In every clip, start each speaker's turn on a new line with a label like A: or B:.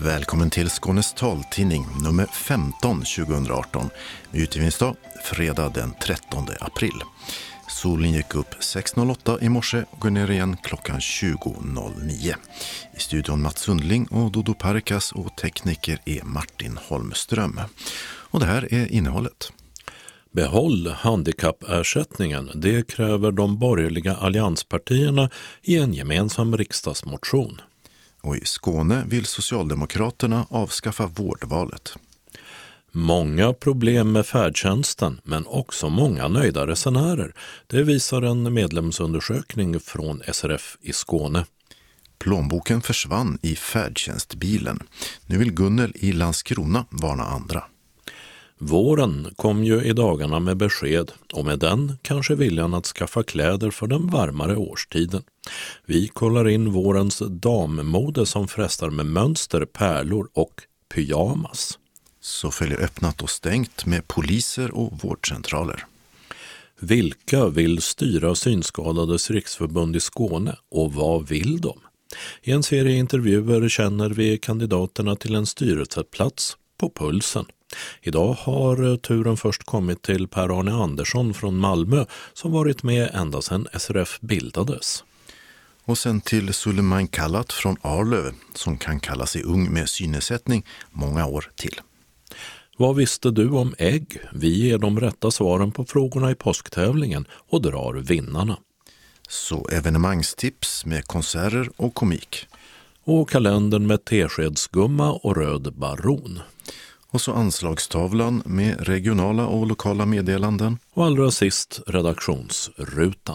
A: Välkommen till Skånes taltidning nummer 15 2018 med utgivningsdag fredag den 13 april. Solen gick upp 6.08 i morse och går ner igen klockan 20.09. I studion Mats Sundling och Dodo Parikas och tekniker är Martin Holmström. Och det här är innehållet.
B: Behåll handikappersättningen, det kräver de borgerliga allianspartierna i en gemensam riksdagsmotion.
A: Och i Skåne vill Socialdemokraterna avskaffa vårdvalet.
B: Många problem med färdtjänsten, men också många nöjda resenärer. Det visar en medlemsundersökning från SRF i Skåne.
A: Plånboken försvann i färdtjänstbilen. Nu vill Gunnel i Landskrona varna andra.
B: Våren kom ju i dagarna med besked och med den kanske viljan att skaffa kläder för den varmare årstiden. Vi kollar in vårens dammode som frestar med mönster, pärlor och pyjamas.
A: Så följer öppnat och stängt med poliser och vårdcentraler.
B: Vilka vill styra Synskadades riksförbund i Skåne och vad vill de? I en serie intervjuer känner vi kandidaterna till en styrelseplats på pulsen. Idag har turen först kommit till Per-Arne Andersson från Malmö som varit med ända sedan SRF bildades.
A: Och sen till Suleiman Kallat från Arlöv som kan kalla sig ung med synnedsättning många år till.
B: Vad visste du om ägg? Vi ger de rätta svaren på frågorna i påsktävlingen och drar vinnarna.
A: Så evenemangstips med konserter och komik.
B: Och kalendern med teskedsgumma och röd baron.
A: Och så anslagstavlan med regionala och lokala meddelanden.
B: Och allra sist redaktionsrutan.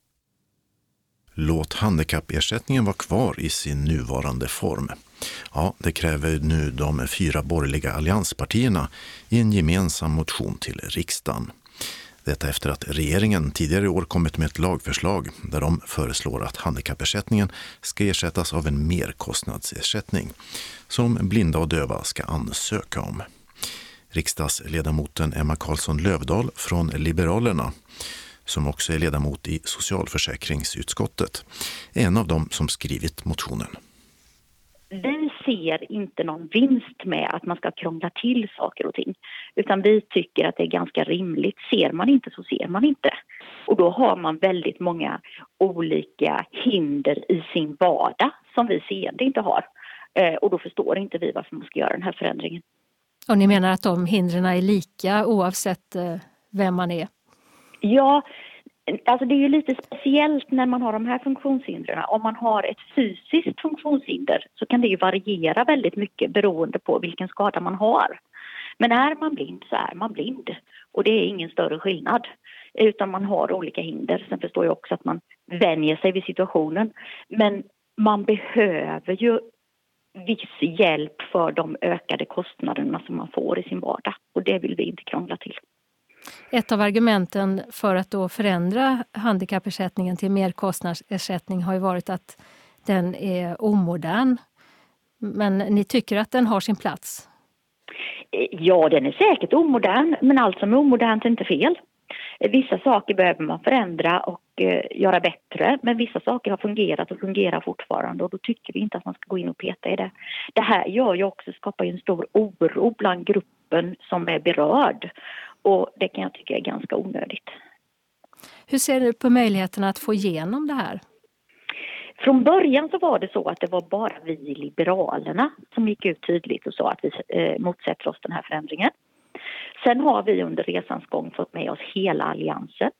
A: Låt handikappersättningen vara kvar i sin nuvarande form. Ja, det kräver nu de 4 borgerliga allianspartierna i en gemensam motion till riksdagen. Detta efter att regeringen tidigare i år kommit med ett lagförslag där de föreslår att handikappersättningen ska ersättas av en merkostnadsersättning som blinda och döva ska ansöka om. Riksdagsledamoten Emma Karlsson Lövdahl från Liberalerna, som också är ledamot i socialförsäkringsutskottet, är en av dem som skrivit motionen.
C: Vi ser inte någon vinst med att man ska krångla till saker och ting. Utan vi tycker att det är ganska rimligt. Ser man inte så ser man inte. Och då har man väldigt många olika hinder i sin vardag som vi seende inte har. Och då förstår inte vi varför man ska göra den här förändringen.
D: Och ni menar att de hindren är lika oavsett vem man är?
C: Ja, alltså det är ju lite speciellt när man har de här funktionshindren. Om man har ett fysiskt funktionshinder så kan det ju variera väldigt mycket beroende på vilken skada man har. Men är man blind så är man blind. Och det är ingen större skillnad. Utan man har olika hinder. Sen förstår jag också att man vänjer sig vid situationen. Men man behöver ju viss hjälp för de ökade kostnaderna som man får i sin vardag. Och det vill vi inte krångla till.
D: Ett av argumenten för att då förändra handikappersättningen till merkostnadsersättning har ju varit att den är omodern. Men ni tycker att den har sin plats?
C: Ja, den är säkert omodern, men allt som är omodernt är inte fel. Vissa saker behöver man förändra och göra bättre, men vissa saker har fungerat och fungerar fortfarande och då tycker vi inte att man ska gå in och peta i det. Det här gör ju också, skapar ju en stor oro bland gruppen som är berörd. Och det kan jag tycka är ganska onödigt.
D: Hur ser du på möjligheterna att få igenom det här?
C: Från början så var det så att det var bara vi i Liberalerna som gick ut tydligt och sa att vi motsätter oss den här förändringen. Sen har vi under resans gång fått med oss hela alliansen.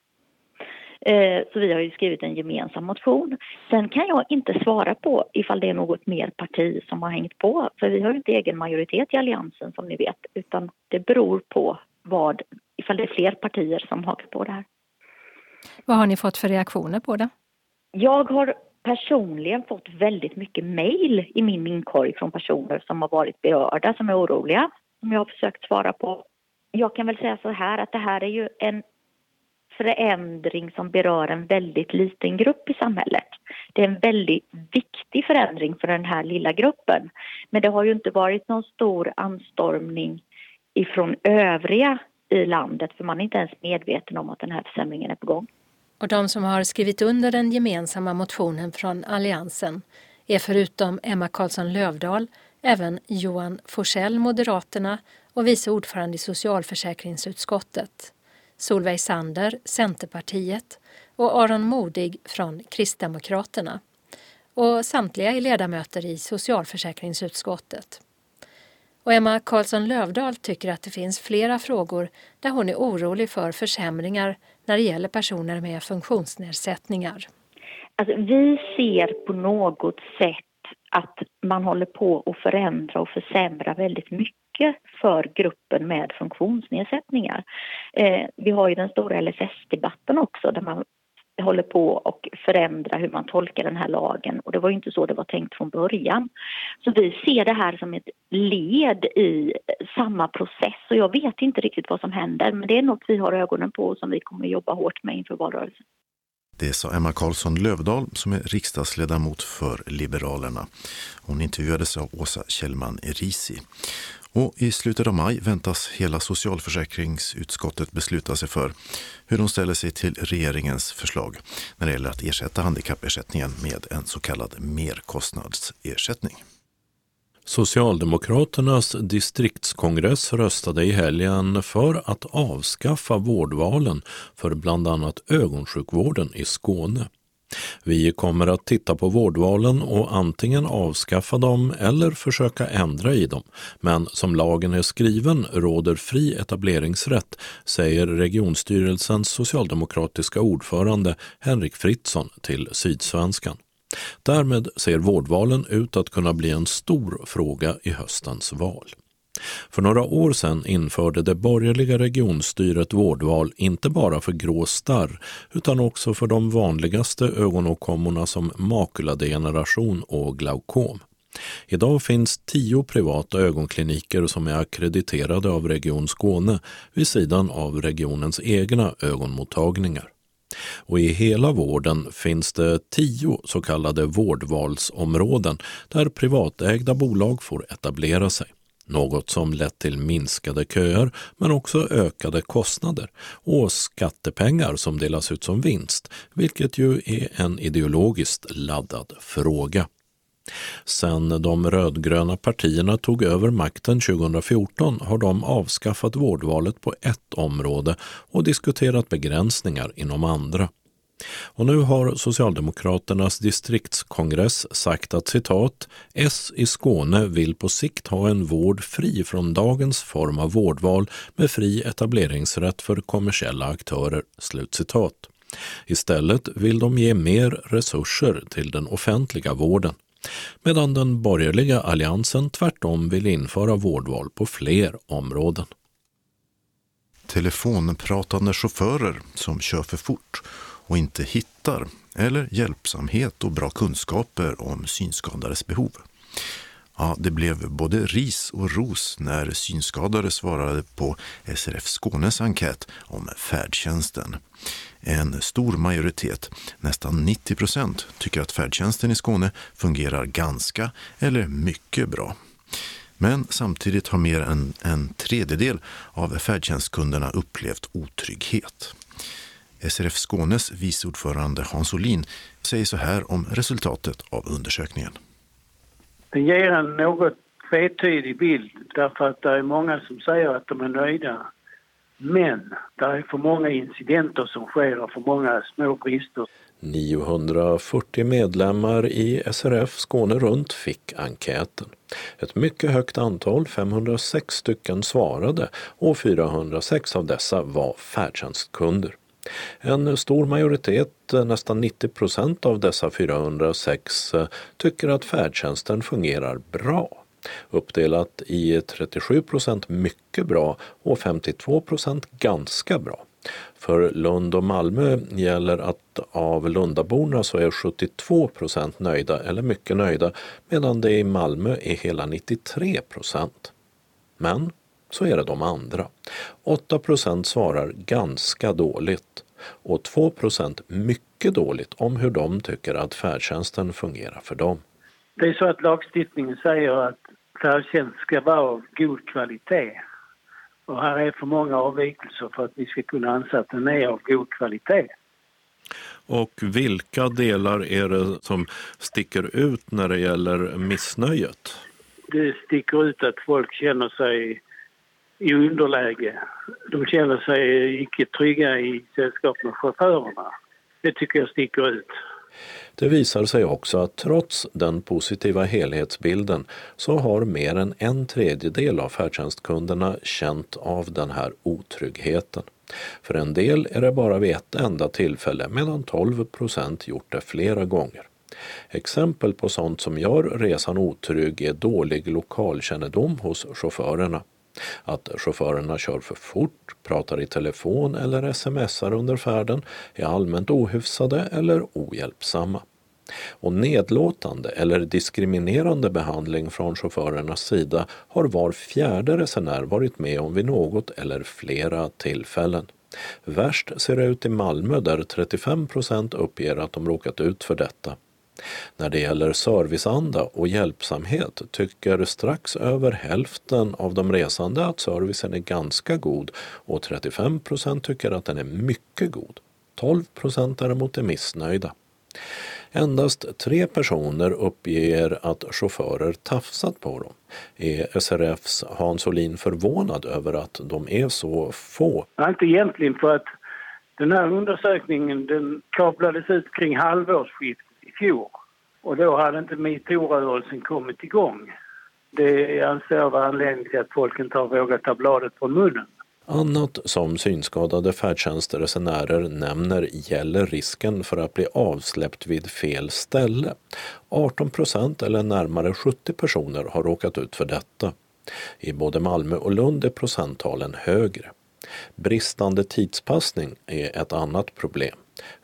C: Så vi har ju skrivit en gemensam motion. Sen kan jag inte svara på ifall det är något mer parti som har hängt på. För vi har ju inte egen majoritet i alliansen som ni vet. Utan det beror på ifall det är fler partier som hakar på det här.
D: Vad har ni fått för reaktioner på det?
C: Jag har personligen fått väldigt mycket mejl i min inkorg från personer som har varit berörda, som är oroliga. Som jag har försökt svara på. Jag kan väl säga så här att det här är ju en förändring som berör en väldigt liten grupp i samhället. Det är en väldigt viktig förändring för den här lilla gruppen. Men det har ju inte varit någon stor anstormning ifrån övriga i landet för man är inte ens medveten om att den här försämringen är på gång.
D: Och de som har skrivit under den gemensamma motionen från Alliansen är förutom Emma Karlsson Lövdahl Även Johan Forsell, Moderaterna, och vice ordförande i socialförsäkringsutskottet, Solveig Sander, Centerpartiet, och Aron Modig från Kristdemokraterna. Och samtliga är ledamöter i socialförsäkringsutskottet. Och Emma Karlsson Lövdahl tycker att det finns flera frågor där hon är orolig för försämringar när det gäller personer med funktionsnedsättningar.
C: Alltså, vi ser på något sätt att man håller på att förändra och försämra väldigt mycket för gruppen med funktionsnedsättningar. Vi har ju den stora LSS-debatten också där man håller på och förändra hur man tolkar den här lagen, och det var ju inte så det var tänkt från början. Så vi ser det här som ett led i samma process, och jag vet inte riktigt vad som händer, men det är något vi har ögonen på och som vi kommer att jobba hårt med inför valrörelsen.
A: Det sa Emma Karlsson Lövdahl som är riksdagsledamot för Liberalerna. Hon intervjuades av Åsa Kjellman Erisi. Och i slutet av maj väntas hela socialförsäkringsutskottet besluta sig för hur de ställer sig till regeringens förslag när det gäller att ersätta handikappersättningen med en så kallad merkostnadsersättning.
B: Socialdemokraternas distriktskongress röstade i helgen för att avskaffa vårdvalen för bland annat ögonsjukvården i Skåne. Vi kommer att titta på vårdvalen och antingen avskaffa dem eller försöka ändra i dem. Men som lagen är skriven råder fri etableringsrätt, säger regionstyrelsens socialdemokratiska ordförande Henrik Fritzson till Sydsvenskan. Därmed ser vårdvalen ut att kunna bli en stor fråga i höstens val. För några år sedan införde det borgerliga regionstyret vårdval inte bara för grå starr utan också för de vanligaste ögonåkommorna som makuladegeneration och glaukom. Idag finns 10 privata ögonkliniker som är akkrediterade av Region Skåne vid sidan av regionens egna ögonmottagningar. Och i hela vården finns det 10 så kallade vårdvalsområden där privatägda bolag får etablera sig. Något som lett till minskade köer men också ökade kostnader och skattepengar som delas ut som vinst, vilket ju är en ideologiskt laddad fråga. Sen de rödgröna partierna tog över makten 2014 har de avskaffat vårdvalet på ett område och diskuterat begränsningar inom andra. Och nu har Socialdemokraternas distriktskongress sagt att citat S i Skåne vill på sikt ha en vård fri från dagens form av vårdval med fri etableringsrätt för kommersiella aktörer, slutcitat. Istället vill de ge mer resurser till den offentliga vården, medan den borgerliga alliansen tvärtom vill införa vårdval på fler områden.
A: Telefonpratande chaufförer som kör för fort och inte hittar, eller hjälpsamhet och bra kunskaper om synskadades behov. Ja, det blev både ris och ros när synskadade svarade på SRF Skånes enkät om färdtjänsten. En stor majoritet, nästan 90%, tycker att färdtjänsten i Skåne fungerar ganska eller mycket bra. Men samtidigt har mer än en tredjedel av färdtjänstkunderna upplevt otrygghet. SRF Skånes viceordförande Hans Olin säger så här om resultatet av undersökningen.
E: Det ger en något tvetydig bild därför att det är många som säger att de är nöjda. Men det är för många incidenter som sker och för många små brister.
B: 940 medlemmar i SRF Skåne runt fick enkäten. Ett mycket högt antal, 506 stycken, svarade och 406 av dessa var färdtjänstkunder. En stor majoritet, nästan 90% av dessa 406, tycker att färdtjänsten fungerar bra. Uppdelat i 37% mycket bra och 52% ganska bra. För Lund och Malmö gäller att av lundaborna så är 72% nöjda eller mycket nöjda, medan det i Malmö är hela 93%. Men så är det de andra. 8% svarar ganska dåligt och 2% mycket dåligt om hur de tycker att färdtjänsten fungerar för dem.
E: Det är så att lagstiftningen säger att färdtjänst ska vara av god kvalitet. Och här är för många avvikelser för att vi ska kunna anse att den är av god kvalitet.
B: Och vilka delar är det som sticker ut när det gäller missnöjet?
E: det sticker ut att folk känner sig i underläge. De känner sig icke trygga i sällskap med chaufförerna. Det tycker jag sticker ut.
B: Det visar sig också att trots den positiva helhetsbilden så har mer än 1/3 av färdtjänstkunderna känt av den här otryggheten. För en del är det bara vid ett enda tillfälle, medan 12% gjort det flera gånger. Exempel på sånt som gör resan otrygg är dålig lokalkännedom hos chaufförerna. Att chaufförerna kör för fort, pratar i telefon eller smsar under färden, är allmänt ohyfsade eller ohjälpsamma. Och nedlåtande eller diskriminerande behandling från chaufförernas sida har var 4:e resenär varit med om vid något eller flera tillfällen. Värst ser det ut i Malmö där 35% uppger att de råkat ut för detta. När det gäller serviceanda och hjälpsamhet tycker strax över hälften av de resande att servicen är ganska god och 35% tycker att den är mycket god. 12% däremot är missnöjda. Endast 3 personer uppger att chaufförer tafsat på dem. Är SRFs Hans Olin förvånad över att de är så få?
E: Ja, inte egentligen, för att den här undersökningen den kablades ut kring halvårsskiftet i fjol. Och då hade inte MeToo-rörelsen kommit igång. Det anser jag var anledning till att folk inte har vågat ta bladet från munnen.
B: Annat som synskadade färdtjänstresenärer nämner gäller risken för att bli avsläppt vid fel ställe. 18% eller närmare 70 personer har råkat ut för detta. I både Malmö och Lund är procenttalen högre. Bristande tidspassning är ett annat problem.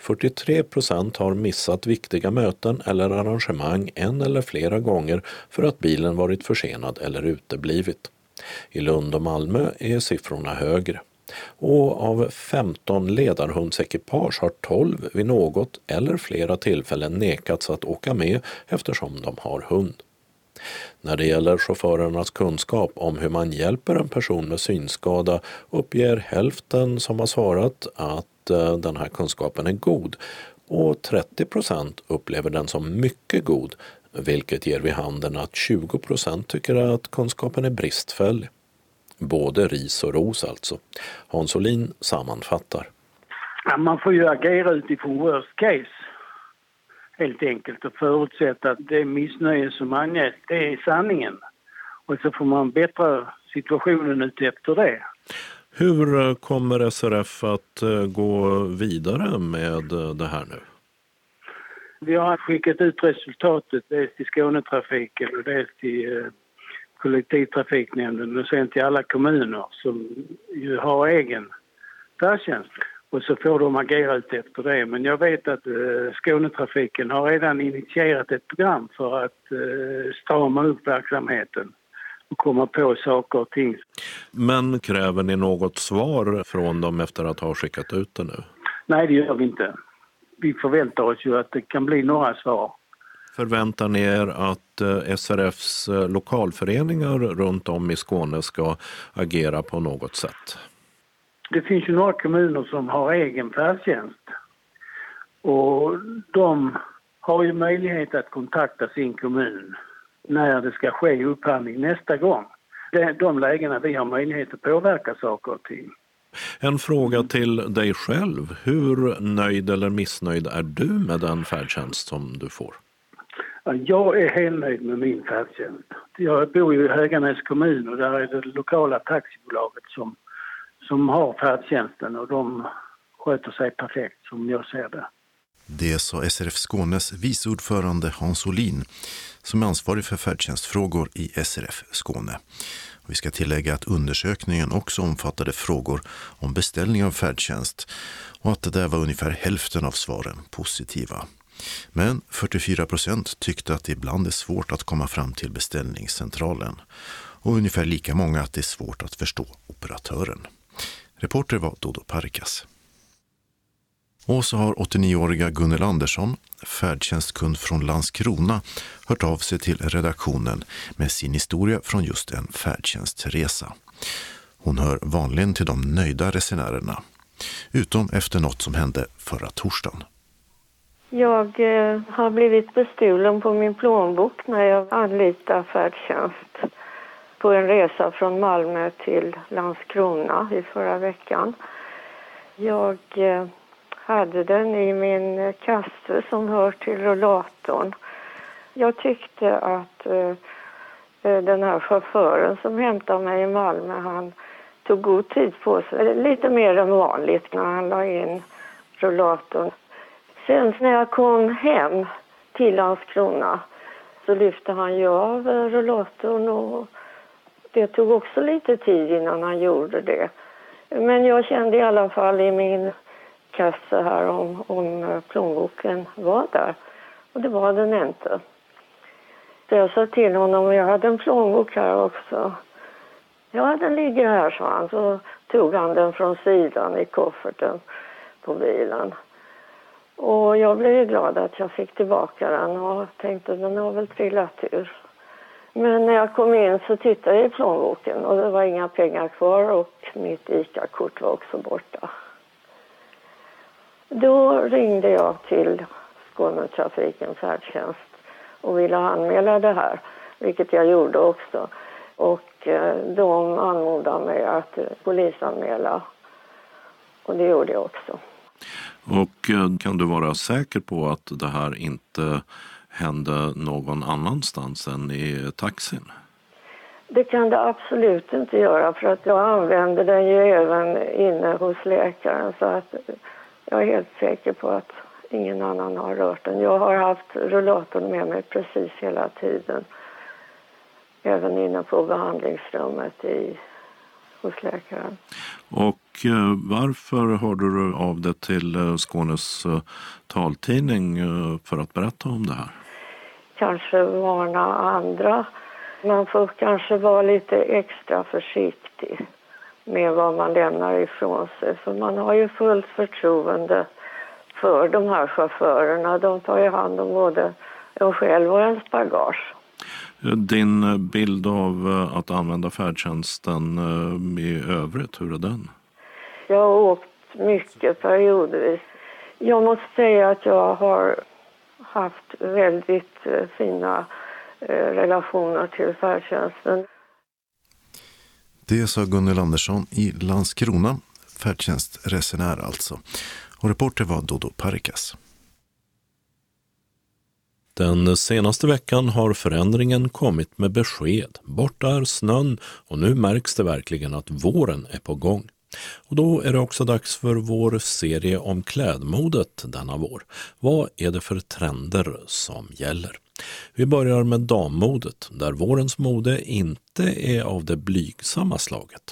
B: 43% har missat viktiga möten eller arrangemang en eller flera gånger för att bilen varit försenad eller uteblivit. I Lund och Malmö är siffrorna högre. Och av 15 ledarhundsekipage har 12 vid något eller flera tillfällen nekats att åka med eftersom de har hund. När det gäller chaufförernas kunskap om hur man hjälper en person med synskada uppger hälften som har svarat att den här kunskapen är god och 30% upplever den som mycket god, vilket ger vid handen att 20% tycker att kunskapen är bristfällig. Både ris och ros alltså. Hans Olin sammanfattar.
E: Ja, man får ju agera utifrån worst case. Helt enkelt, och förutsätta att det missnöje som anges, det är sanningen. Och så får man bättra situationen ut efter det.
B: Hur kommer SRF att gå vidare med det här nu?
E: Vi har skickat ut resultatet dels till Skånetrafiken och dels till kollektivtrafiknämnden och sen till alla kommuner som ju har egen färdtjänst. Och så får de agera ut efter det. Men jag vet att Skånetrafiken har redan initierat ett program för att strama upp verksamheten och komma på saker och ting.
B: Men kräver ni något svar från dem efter att ha skickat ut det nu?
E: Nej, det gör vi inte. Vi förväntar oss ju att det kan bli några svar.
B: Förväntar ni er att SRFs lokalföreningar runt om i Skåne ska agera på något sätt?
E: Det finns ju några kommuner som har egen färdtjänst. Och de har ju möjlighet att kontakta sin kommun när det ska ske upphandling nästa gång. Det är de lägena vi har möjlighet att påverka saker och ting.
B: En fråga till dig själv. Hur nöjd eller missnöjd är du med den färdtjänst som du får?
E: Jag är helt nöjd med min färdtjänst. Jag bor ju i Höganäs kommun och där är det lokala taxibolaget som har färdtjänsten och de sköter sig perfekt som jag ser det.
A: Det sa SRF Skånes vice ordförande Hans Olin som är ansvarig för färdtjänstfrågor i SRF Skåne. Vi ska tillägga att undersökningen också omfattade frågor om beställning av färdtjänst och att det där var ungefär hälften av svaren positiva. Men 44% tyckte att det ibland är svårt att komma fram till beställningscentralen och ungefär lika många att det är svårt att förstå operatören. Reporter var Dodo Parkas. Och så har 89-åriga Gunnel Andersson, färdtjänstkund från Landskrona, hört av sig till redaktionen med sin historia från just en färdtjänstresa. Hon hör vanligen till de nöjda resenärerna, utom efter något som hände förra torsdagen.
F: Jag har blivit bestulen på min plånbok när jag anlitar färdtjänst på en resa från Malmö till Landskrona i förra veckan. Jag hade den i min kasse som hör till rullatorn. Jag tyckte att den här chauffören som hämtade mig i Malmö, han tog god tid på sig. Lite mer än vanligt när han la in rullatorn. Sen när jag kom hem till Landskrona så lyfte han ju av rullatorn och det tog också lite tid innan han gjorde det. Men jag kände i alla fall i min kasse här om plånboken var där. Och det var den inte. Så jag sa till honom, jag hade en plånbok här också. Ja, den ligger här, sa han. Så tog han den från sidan i kofferten på bilen. Och jag blev glad att jag fick tillbaka den och tänkte att den har väl trillat ur. Men när jag kom in så tittade jag i plånboken och det var inga pengar kvar och mitt ICA-kort var också borta. Då ringde jag till Skånetrafikens färdtjänst och ville anmäla det här, vilket jag gjorde också. Och de anmodade mig att polisanmäla och det gjorde jag också.
B: Och kan du vara säker på att det här inte hände någon annanstans än i taxin?
F: Det kan det absolut inte göra för att jag använder den ju även inne hos läkaren så att jag är helt säker på att ingen annan har rört den. Jag har haft rullatorn med mig precis hela tiden. Även inne på behandlingsrummet hos läkaren. Och
B: varför hörde du av det till Skånes taltidning för att berätta om det här?
F: Kanske varna andra. Man får kanske vara lite extra försiktig med vad man lämnar ifrån sig. För man har ju fullt förtroende för de här chaufförerna. De tar ju hand om både en själv och ens bagage.
B: Din bild av att använda färdtjänsten i övrigt, hur är den?
F: Jag har åkt mycket periodvis. Jag måste säga att jag har haft väldigt fina relationer till färdtjänsten.
A: Det sa Gunnel Andersson i Landskrona, färdtjänstresenär alltså. Och reporter var Dodo Parikas.
B: Den senaste veckan har förändringen kommit med besked. Borta är snön och nu märks det verkligen att våren är på gång. Och då är det också dags för vår serie om klädmodet denna vår. Vad är det för trender som gäller? Vi börjar med dammodet, där vårens mode inte är av det blygsamma slaget.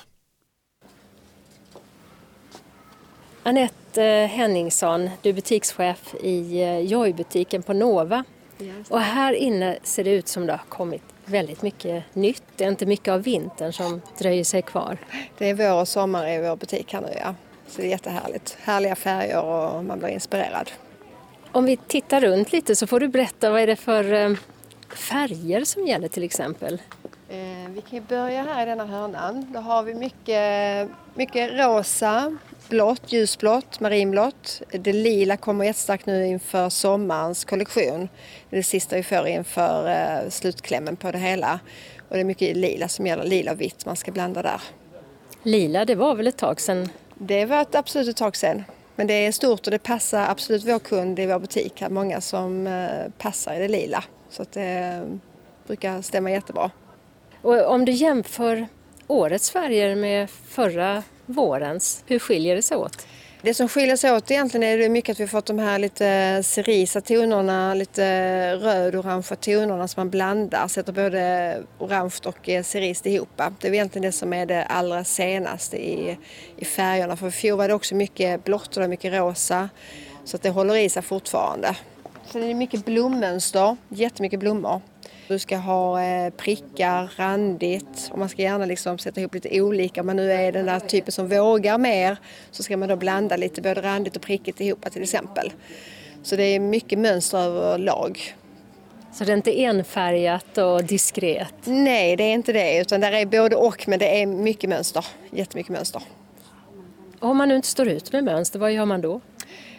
D: Anette Henningsson, du är butikschef i Joy-butiken på Nova. Yes. Och här inne ser det ut som det har kommit väldigt mycket nytt. Det är inte mycket av vintern som dröjer sig kvar.
G: Det är vår och sommar i vår butik här nu, ja. Så det är jättehärligt. Härliga färger och man blir inspirerad.
D: Om vi tittar runt lite så får du berätta vad är det för färger som gäller till exempel?
G: Vi kan börja här i denna hörnan. Då har vi mycket rosa, blått, ljusblått, marinblått. Det lila kommer jättestarkt nu inför sommarens kollektion. Det är det sista vi får inför slutklämmen på det hela. Och det är mycket lila som gäller, lila och vitt man ska blanda där.
D: Lila, det var väl ett tag sedan?
G: Det var absolut ett tag sedan. Men det är stort och det passar absolut vår kund i vår butik. Här många som passar i det lila. Så att det brukar stämma jättebra.
D: Och om du jämför årets färger med förra vårens, hur skiljer det sig åt?
G: Det som skiljer sig åt egentligen är det mycket att vi har fått de här lite cerisa tonerna, lite röd-orangea tonerna som man blandar. Sätter både orange och cerist ihop. Det är egentligen det som är det allra senaste i färgerna. För i fjol var det också mycket blått och mycket rosa. Så att det håller i sig fortfarande. Så det är mycket blommönster, jättemycket blommor. Du ska ha prickar, randigt och man ska gärna liksom sätta ihop lite olika. Om man nu är den där typen som vågar mer så ska man då blanda lite både randigt och prickigt ihop till exempel. Så det är mycket mönster överlag.
D: Så det är inte enfärgat och diskret?
G: Nej, det är inte det utan det är både och men det är mycket mönster, jättemycket mönster.
D: Och om man nu inte står ut med mönster, vad gör man då?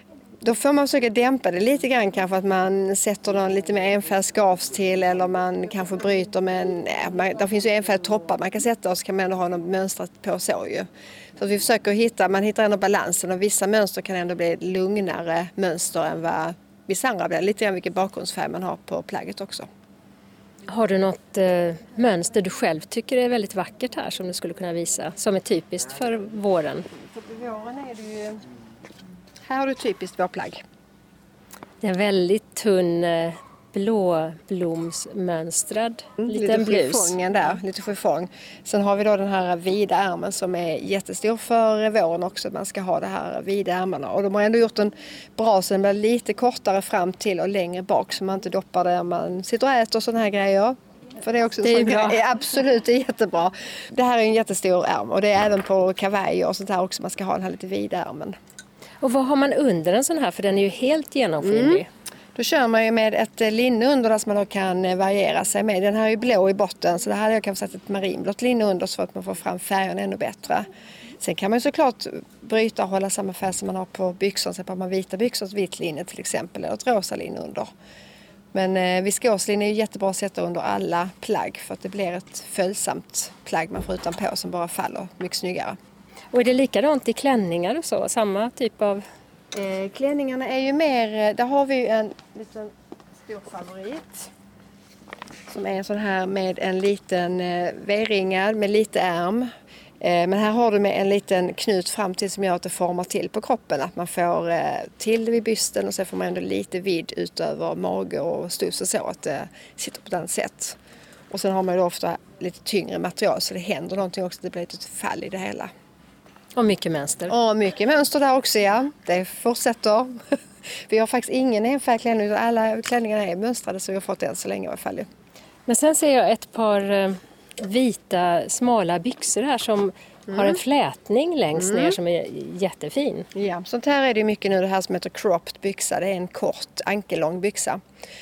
G: Då får man försöka dämpa det lite grann, kanske att man sätter någon lite mer enfärg skavs till, eller man kanske bryter med en... där finns ju enfärg toppar man kan sätta, och så kan man ändå ha något mönstrat på så ju. Så att vi försöker man hittar ändå balansen, och vissa mönster kan ändå bli ett lugnare mönster än vad vissa andra blir. Lite grann vilken bakgrundsfärg man har på plagget också. Har du något mönster du själv tycker är väldigt vackert här som du skulle kunna visa, som är typiskt för våren? För våren är det ju... Här har du typiskt vårplagg. Det är en väldigt tunn blåblomsmönstrad liten blus. Lite chiffong. Sen har vi då den här vida ärmen som är jättestor för våren också. Man ska ha det här vida ärmarna. Och de har ändå gjort en bra, så den blir lite kortare fram till och längre bak, så man inte doppar där man sitter och äter och sådana här grejer. För det är också bra. Absolut, det är jättebra. Det här är en jättestor ärm, och det är även på kavajer och sånt här också. Man ska ha den här lite vida ärmen. Och vad har man under en sån här? För den är ju helt genomskinlig. Då kör man ju med ett linne under där som man då kan variera sig med. Den här är ju blå i botten, så det här hade jag kanske satt ett marinblått linne under så att man får fram färgen ännu bättre. Sen kan man ju såklart bryta och hålla samma färg som man har på byxor. Så att man vita byxor, ett vitt linne till exempel, eller ett rosa linne under. Men viskoslinne är ju jättebra att sätta under alla plagg, för att det blir ett följsamt plagg man får utanpå som bara faller mycket snyggare. Och är det likadant i klänningar och så? Samma typ av... Klänningarna är ju mer... Där har vi ju en liten stor favorit. Som är en sån här med en liten V-ringad med lite ärm. Men här har du med en liten knut fram till som gör att det formar till på kroppen. Att man får till det vid bysten, och så får man ändå lite vidd utöver mage och stuss och så, att det sitter på den sätt. Och sen har man ju ofta lite tyngre material, så det händer någonting också. Det blir ett fall i det hela. Och mycket mönster. Och mycket mönster där också, ja. Det fortsätter. Vi har faktiskt ingen enfärg klänning, utan alla klänningarna är mönstrade, så vi har fått det än så länge i alla fall. Men sen ser jag ett par vita smala byxor här som har en flätning längst ner som är jättefin. Ja, sånt här är det mycket nu, det här som heter cropped byxa. Det är en kort ankellång byxa.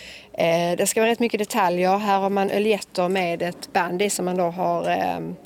G: Det ska vara rätt mycket detaljer. Här har man öljetter med ett band i som man då har...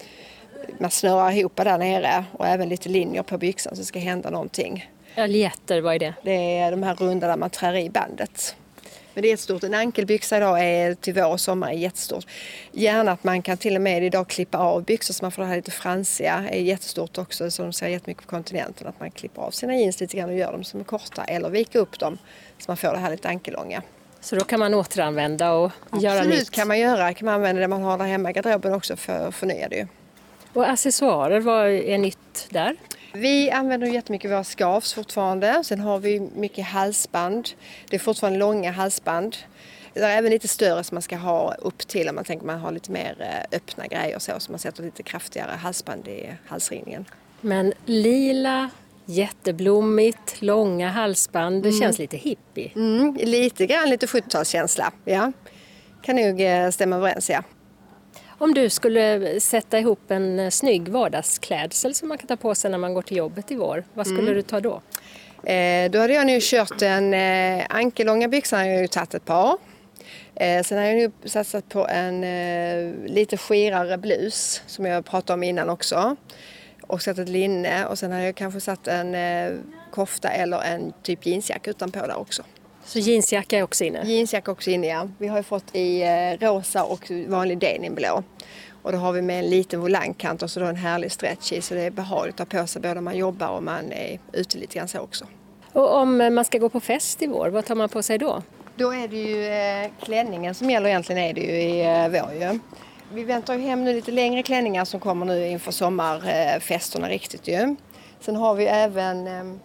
G: Man snörar ihop där nere, och även lite linjer på byxan så det ska hända någonting. Öljetter, vad är det? Det är de här runda där man trär i bandet. Men det är ett stort. En ankelbyxa idag är till vår och sommar är jättestort. Gärna att man kan till och med idag klippa av byxor så man får det här lite fransiga. Är jättestort också, så de ser jättemycket på kontinenten. Att man klipper av sina jeans lite grann och gör dem som är korta, eller vika upp dem så man får det här lite ankellånga. Så då kan man återanvända och göra nytt? Absolut kan man göra. Kan man använda det man har där hemma i garderoben också för att förnya det ju. Och accessoarer, vad är nytt där? Vi använder jättemycket våra skavs fortfarande. Sen har vi mycket halsband. Det är fortfarande långa halsband. Det är även lite större som man ska ha upp till om man tänker man har lite mer öppna grejer så man sätter lite kraftigare halsband i halsringningen. Men lila, jätteblommigt, långa halsband, det känns lite hippie. Lite grann, lite 70-talskänsla, ja. Kan nog stämma överens, ja. Om du skulle sätta ihop en snygg vardagsklädsel som man kan ta på sig när man går till jobbet i vår, vad skulle du ta då? Då hade jag nu kört en ankellånga byxor, jag har ju tagit ett par. Sen har jag nu satsat på en lite skirare blus som jag pratade om innan också. Och satt ett linne, och sen har jag kanske satt en kofta eller en typ jeansjacka utanpå där också. Så jeansjacka är också inne? Jeansjacka också inne, ja. Vi har ju fått i rosa och vanlig denimblå. Och då har vi med en liten volangkant och så då en härlig stretch i, så det är behagligt att ta på sig både om man jobbar och man är ute lite grann så också. Och om man ska gå på fest i vår, vad tar man på sig då? Då är det ju klänningen som gäller, egentligen är det ju i vår ju. Vi väntar ju hem nu lite längre klänningar som kommer nu inför sommarfesterna riktigt ju. Sen har vi även...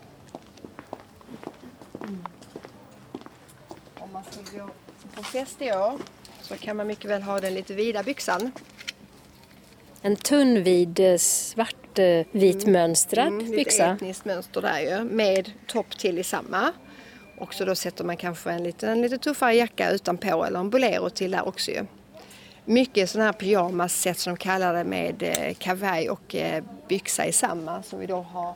G: Om man ska gå på fest i år så kan man mycket väl ha den lite vida byxan. En tunnvid svartvit mönstrad byxa. Lite etniskt mönster där ju, med topp till i samma. Och så då sätter man kanske en lite tuffare jacka utanpå eller en bolero till där också ju. Mycket sådana här pyjamas-set som de kallar det, med kavaj och byxa i samma, som vi då har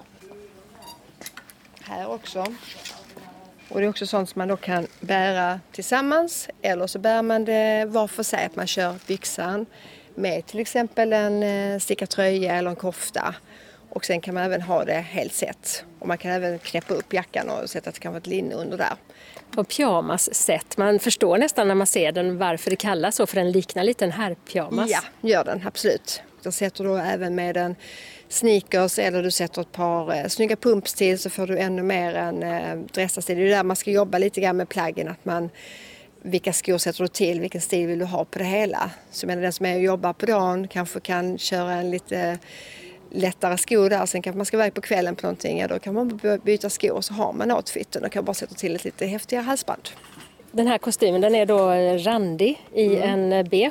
G: här också. Och det är också sånt som man då kan bära tillsammans, eller så bär man det var för sig, att man kör byxan med till exempel en stickad tröja eller en kofta. Och sen kan man även ha det helt sett. Och man kan även knäppa upp jackan och sätta att det kan vara ett linne under där.
D: Och pyjamas-set, man förstår nästan när man ser den varför det kallas så, för den liknar lite en herrpyjamas.
G: Ja, gör den, absolut. Då sätter du även med en sneakers eller du sätter ett par snygga pumps till, så får du ännu mer en dressarstil. Det är där man ska jobba lite grann med plaggen, att man, vilka skor sätter du till, vilken stil vill du ha på det hela. Så den som är och jobbar på dagen kanske kan köra en lite lättare skor där, sen kanske man ska iväg på kvällen på någonting, ja, då kan man byta skor och så har man outfiten och kan bara sätta till ett lite häftigare halsband.
D: Den här kostymen, den är då randig i en beige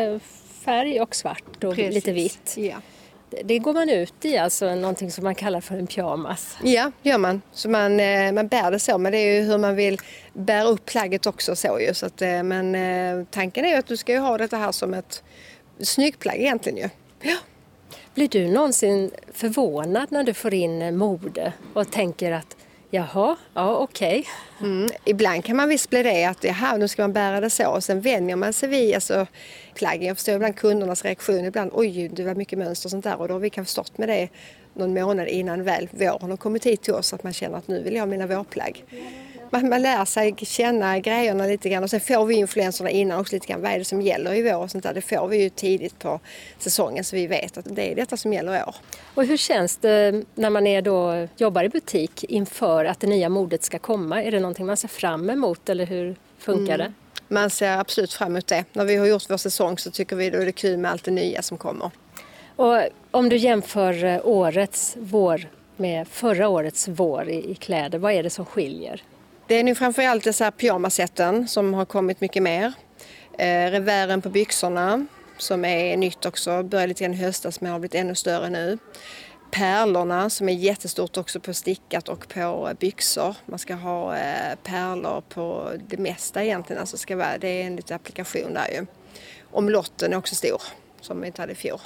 D: färg och svart och lite vitt.
G: Ja.
D: Det går man ut i, alltså någonting som man kallar för en pyjamas.
G: Ja, gör man. Så man bär det så, men det är ju hur man vill bära upp plagget också så ju. Så att, men tanken är ju att du ska ju ha det här som ett snyggplagg egentligen ju. Ja.
D: Blir du någonsin förvånad när du får in mode och tänker att jaha, ja okej.
G: Ibland kan man visst bli det att jaha, nu ska man bära det så. Och sen vänjer man sig vid plaggen. Jag förstår ibland kundernas reaktion. Ibland, oj det var mycket mönster och sånt där. Och då har vi kanske stått med det någon månad innan väl våren har kommit hit till oss. Att man känner att nu vill jag ha mina vårplagg. Man lär sig känna grejerna lite grann. Och sen får vi influenserna innan också lite grann. Vad är det som gäller i vår och sånt där. Det får vi ju tidigt på säsongen. Så vi vet att det är detta som gäller i år.
D: Och hur känns det när man jobbar i butik inför att det nya modet ska komma? Är det någonting man ser fram emot eller hur funkar det?
G: Man ser absolut fram emot det. När vi har gjort vår säsong så tycker vi då är det kul med allt det nya som kommer.
D: Och om du jämför årets vår med förra årets vår i kläder, vad är det som skiljer?
G: Det är nu framförallt dessa pyjamasätten som har kommit mycket mer. Revären på byxorna som är nytt också, börjar lite grann höstas men har blivit ännu större nu. Pärlorna som är jättestort också på stickat och på byxor. Man ska ha pärlor på det mesta egentligen, alltså det är en liten applikation där ju. Omlotten är också stor som vi inte hade i fjol.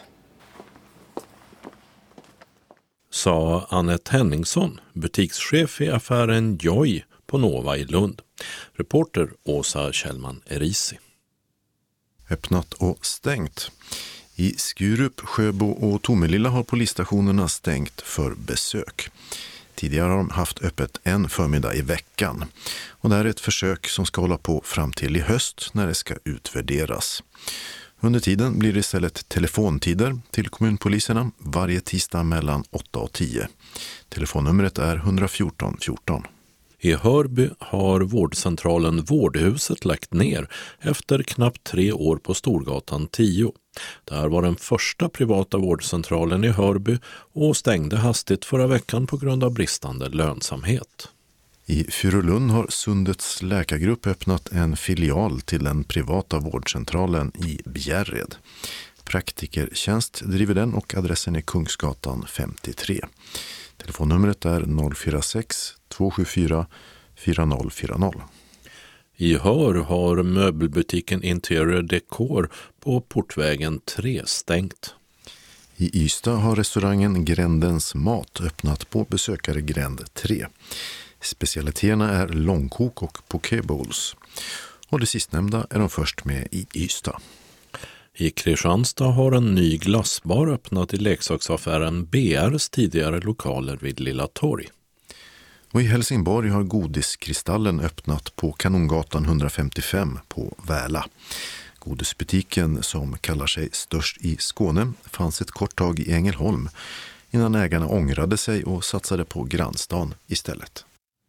B: Sa Annette Henningsson, butikschef i affären Joy på Nova i Lund. Reporter Åsa Kjellman Erisi.
A: Öppnat och stängt. I Skurup, Sjöbo och Tomelilla har polisstationerna stängt för besök. Tidigare har de haft öppet en förmiddag i veckan. Och det här är ett försök som ska hålla på fram till i höst när det ska utvärderas. Under tiden blir det istället telefontider till kommunpoliserna varje tisdag mellan 8 och 10. Telefonnumret är 114 14.
B: I Hörby har vårdcentralen Vårdhuset lagt ner efter knappt 3 år på Storgatan 10. Det här var den första privata vårdcentralen i Hörby och stängde hastigt förra veckan på grund av bristande lönsamhet.
A: I Furulund har Sundets läkargrupp öppnat en filial till den privata vårdcentralen i Bjärred. Praktikertjänst driver den och adressen är Kungsgatan 53. Telefonnumret är 046 274 4040.
B: I Hör har möbelbutiken Interior Decor på Portvägen 3 stängt.
A: I Ystad har restaurangen Grändens mat öppnat på besökaregränd 3. Specialiteterna är långkok och pokébowls. Och det sistnämnda är de först med i Ystad.
B: I Kristianstad har en ny glassbar öppnat i leksaksaffären BRs tidigare lokaler vid Lilla Torg.
A: Och i Helsingborg har Godiskristallen öppnat på Kanongatan 155 på Väla. Godisbutiken, som kallar sig störst i Skåne, fanns ett kort tag i Ängelholm innan ägarna ångrade sig och satsade på grannstan istället.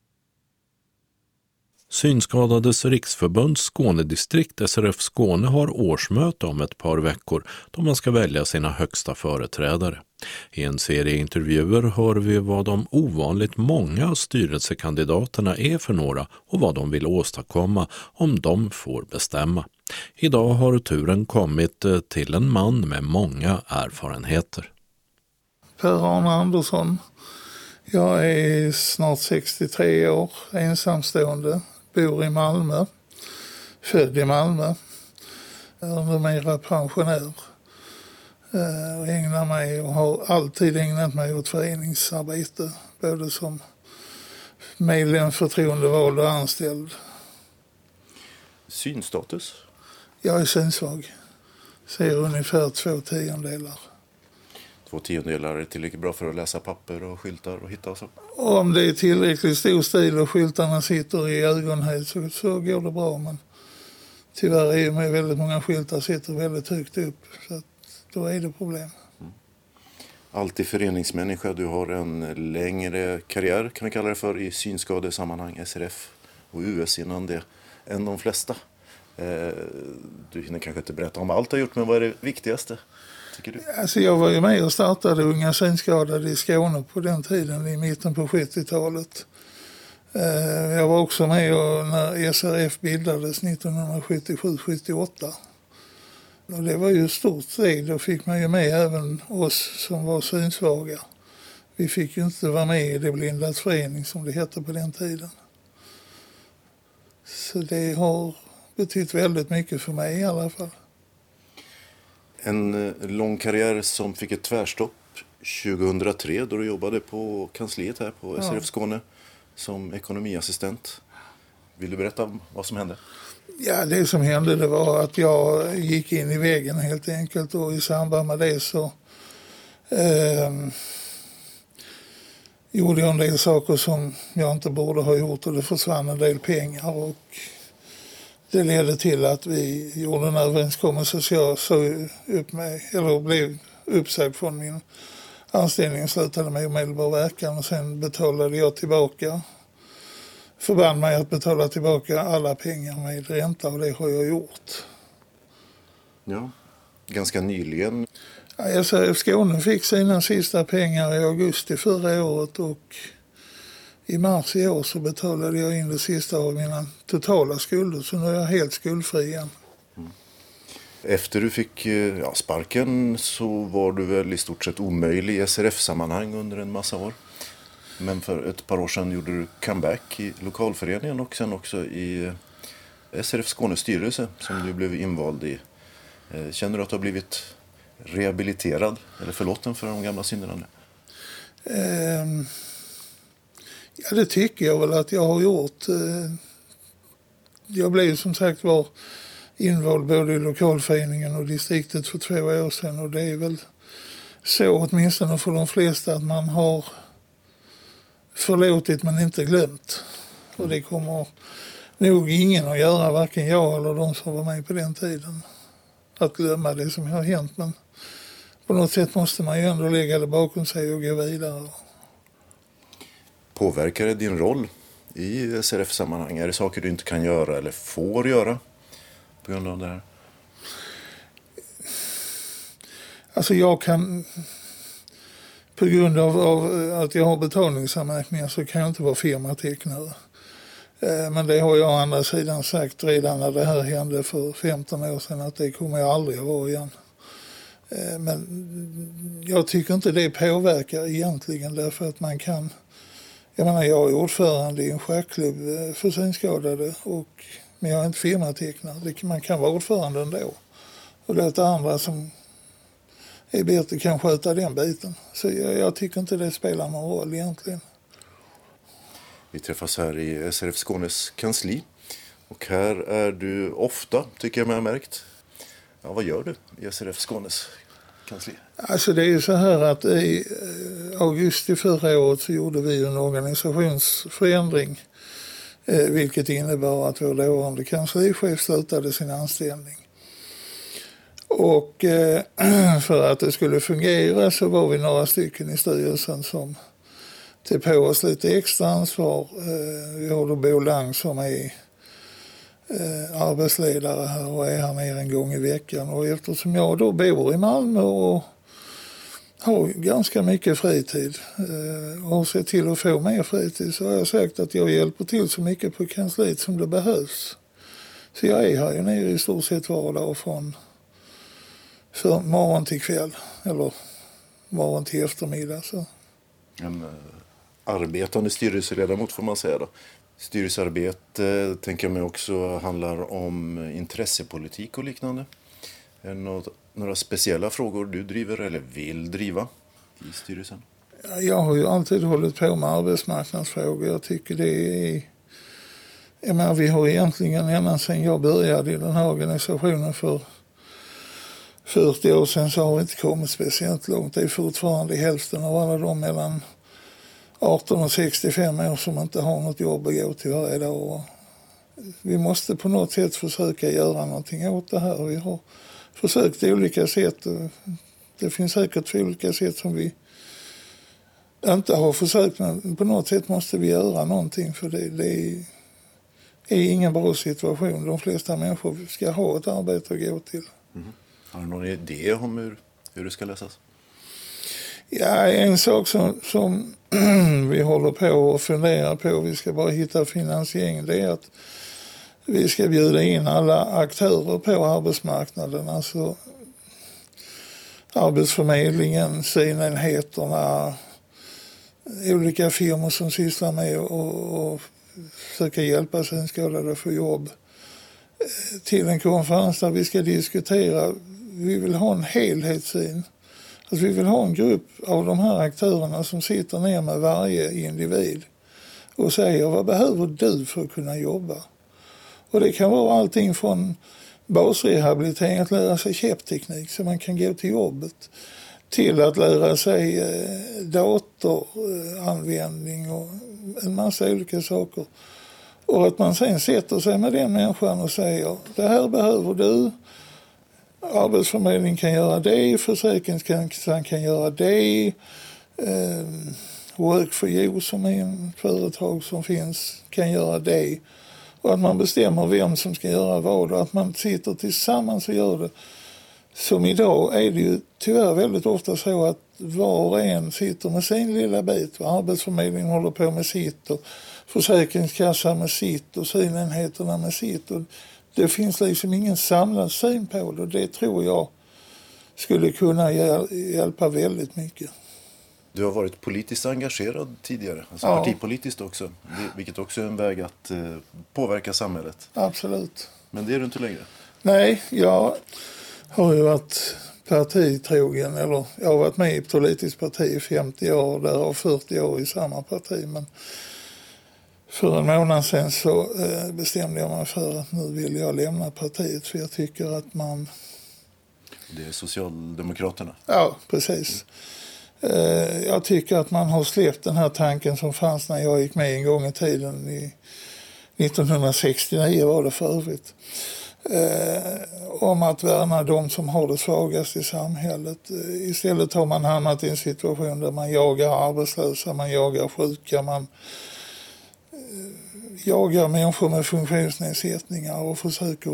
B: Synskadades riksförbunds Skånedistrikt SRF Skåne har årsmöte om ett par veckor då man ska välja sina högsta företrädare. I en serie intervjuer hör vi vad de ovanligt många styrelsekandidaterna är för några och vad de vill åstadkomma om de får bestämma. Idag har turen kommit till en man med många erfarenheter.
H: Per-Arne Andersson. Jag är snart 63 år, ensamstående, bor i Malmö, född i Malmö, är numera pensionär och ägnar mig och har alltid ägnat mig åt föreningsarbete, både som medlem, förtroendevald och anställd.
A: Synstatus?
H: Jag är synsvag, ser ungefär 2/10.
A: 2/10 är tillräckligt bra för att läsa papper och skyltar och hitta och så?
H: Om det är tillräckligt stor stil och skyltarna sitter i ögonhöjd så går det bra. Men tyvärr är med väldigt många skyltar sitter väldigt högt upp, så att då är det problem.
A: Alltid föreningsmänniska, du har en längre karriär kan vi kalla det för i synskadesammanhang, SRF och US innan det än de flesta. Du hinner kanske inte berätta om allt du har gjort, men vad är det viktigaste tycker du?
H: Alltså jag var ju med och startade Unga synskadade i Skåne på den tiden i mitten på 70-talet. Jag var också med när SRF bildades 1977-78. Och det var ju ett stort steg, då fick man ju med även oss som var synsvaga. Vi fick ju inte vara med i det blindas förening som det hette på den tiden. Så det har betytt väldigt mycket för mig i alla fall.
A: En lång karriär som fick ett tvärstopp 2003 då du jobbade på kansliet här på SRF Skåne som ekonomiassistent. Vill du berätta om vad som hände?
H: Ja, det som hände det var att jag gick in i väggen helt enkelt, och i samband med det så gjorde jag en del saker som jag inte borde ha gjort, och det försvann en del pengar, och det ledde till att vi gjorde en överenskommelse så jag såg upp mig, eller blev uppsagd från min anställning och slutade med omedelbar verkan, och sen betalade jag tillbaka. Förband mig att betala tillbaka alla pengar med ränta, och det har jag gjort.
A: Ja, ganska nyligen.
H: SRF Skåne fick sina sista pengar i augusti förra året, och i mars i år så betalade jag in det sista av mina totala skulder, så nu är jag helt skuldfri igen.
A: Efter du fick sparken så var du väl i stort sett omöjlig i SRF-sammanhang under en massa år. Men för ett par år sedan gjorde du comeback i lokalföreningen och sen också i SRF Skånes styrelse som du blev invald i. Känner du att du har blivit rehabiliterad eller förlåten för de gamla synderna nu?
H: Ja, det tycker jag väl att jag har gjort. Jag blev som sagt var invald både i lokalföreningen och distriktet för 2 år sedan, och det är väl så åtminstone för de flesta att man har förlåtit men inte glömt. Och det kommer nog ingen att göra, varken jag eller de som var med på den tiden, att glömma det som har hänt. Men på något sätt måste man ju ändå lägga det bakom sig och gå vidare.
A: Påverkar det din roll i SRF-sammanhang? Är det saker du inte kan göra eller får göra på grund av det här?
H: Alltså jag kan, på grund av att jag har betalningsanmärkningar, så kan jag inte vara firmatecknare. Men det har jag å andra sidan sagt redan när det här hände för 15 år sedan, att det kommer jag aldrig att vara igen. Men jag tycker inte det påverkar egentligen, därför att man kan, jag menar jag är ordförande i en schackklubb för synskadade, men jag är inte firmatecknare. Man kan vara ordförande ändå och låta andra som är bättre kan sköta den biten. Så jag tycker inte det spelar någon roll egentligen.
A: Vi träffas här i SRF Skånes kansli och här är du ofta, tycker jag mig ha märkt. Ja, vad gör du i SRF Skånes kansli?
H: Alltså det är ju så här att i augusti förra året så gjorde vi en organisationsförändring, vilket innebar att vår dåvarande kanslichef slutade sin anställning. Och för att det skulle fungera så var vi några stycken i styrelsen som tog på oss lite extra ansvar. Vi har då Bo Lang som är arbetsledare här och är här mer en gång i veckan. Och eftersom jag då bor i Malmö och har ganska mycket fritid och har sett till att få mer fritid, så har jag sagt att jag hjälper till så mycket på kansliet som det behövs. Så jag är här ju nere i stort sett var dag från morgon till kväll eller morgon till eftermiddag. Så.
A: En arbetande styrelseledamot får man säga då. Styrelsearbete tänker jag mig också handlar om intressepolitik och liknande. Är det några speciella frågor du driver eller vill driva i styrelsen?
H: Jag har ju alltid hållit på med arbetsmarknadsfrågor. Jag tycker det är... Jag menar, vi har egentligen ända sedan jag började i den här organisationen för 40 år sedan så har vi inte kommit speciellt långt. Det är fortfarande hälften av alla de mellan 18 och 65 år som inte har något jobb att gå till varje dag. Och vi måste på något sätt försöka göra någonting åt det här. Vi har försökt olika sätt. Det finns säkert olika sätt som vi inte har försökt, men på något sätt måste vi göra någonting, för det är ingen bra situation. De flesta människor ska ha ett arbete att gå till.
A: Mm. Har du någon idé om hur det ska lösas?
H: Ja, en sak som vi håller på och funderar på, vi ska bara hitta finansiering, det är att vi ska bjuda in alla aktörer på arbetsmarknaden, alltså Arbetsförmedlingen, synenheterna, olika firmor som sysslar med och försöka hjälpa synskadade att få jobb, till en konferens där vi ska diskutera. Vi vill ha en helhetssyn. Alltså vi vill ha en grupp av de här aktörerna som sitter ner med varje individ och säger: vad behöver du för att kunna jobba? Och det kan vara allting från basrehabilitering, att lära sig käppteknik så man kan gå till jobbet, till att lära sig datoranvändning och en massa olika saker. Och att man sen sätter sig med den människan och säger: det här behöver du. Arbetsförmedlingen kan göra det, Försäkringskassan kan göra det, Work for You som är en företag som finns kan göra det. Och att man bestämmer vem som ska göra vad och att man sitter tillsammans och gör det. Som idag är det ju tyvärr väldigt ofta så att var och en sitter med sin lilla bit. Arbetsförmedlingen håller på med sitt och Försäkringskassan med sitt och synenheterna med sitt. Och det finns liksom ingen samlad syn på det, och det tror jag skulle kunna hjälpa väldigt mycket.
A: Du har varit politiskt engagerad tidigare, alltså partipolitiskt också, vilket också är en väg att påverka samhället.
H: Absolut.
A: Men det är du inte längre?
H: Nej, jag har ju varit partitrogen, eller jag har varit med i ett politiskt parti i 50 år, därav 40 år i samma parti, men för en månad sedan så bestämde jag mig för att nu vill jag lämna partiet, för jag tycker att man...
A: Det är Socialdemokraterna?
H: Ja, precis. Jag tycker att man har släppt den här tanken som fanns när jag gick med en gång i tiden, i 1969 var det för övrigt, om att värna de som har det svagast i samhället. Istället har man hamnat i en situation där man jagar arbetslösa, man jagar sjuka, man jagar människor med funktionsnedsättningar och försöker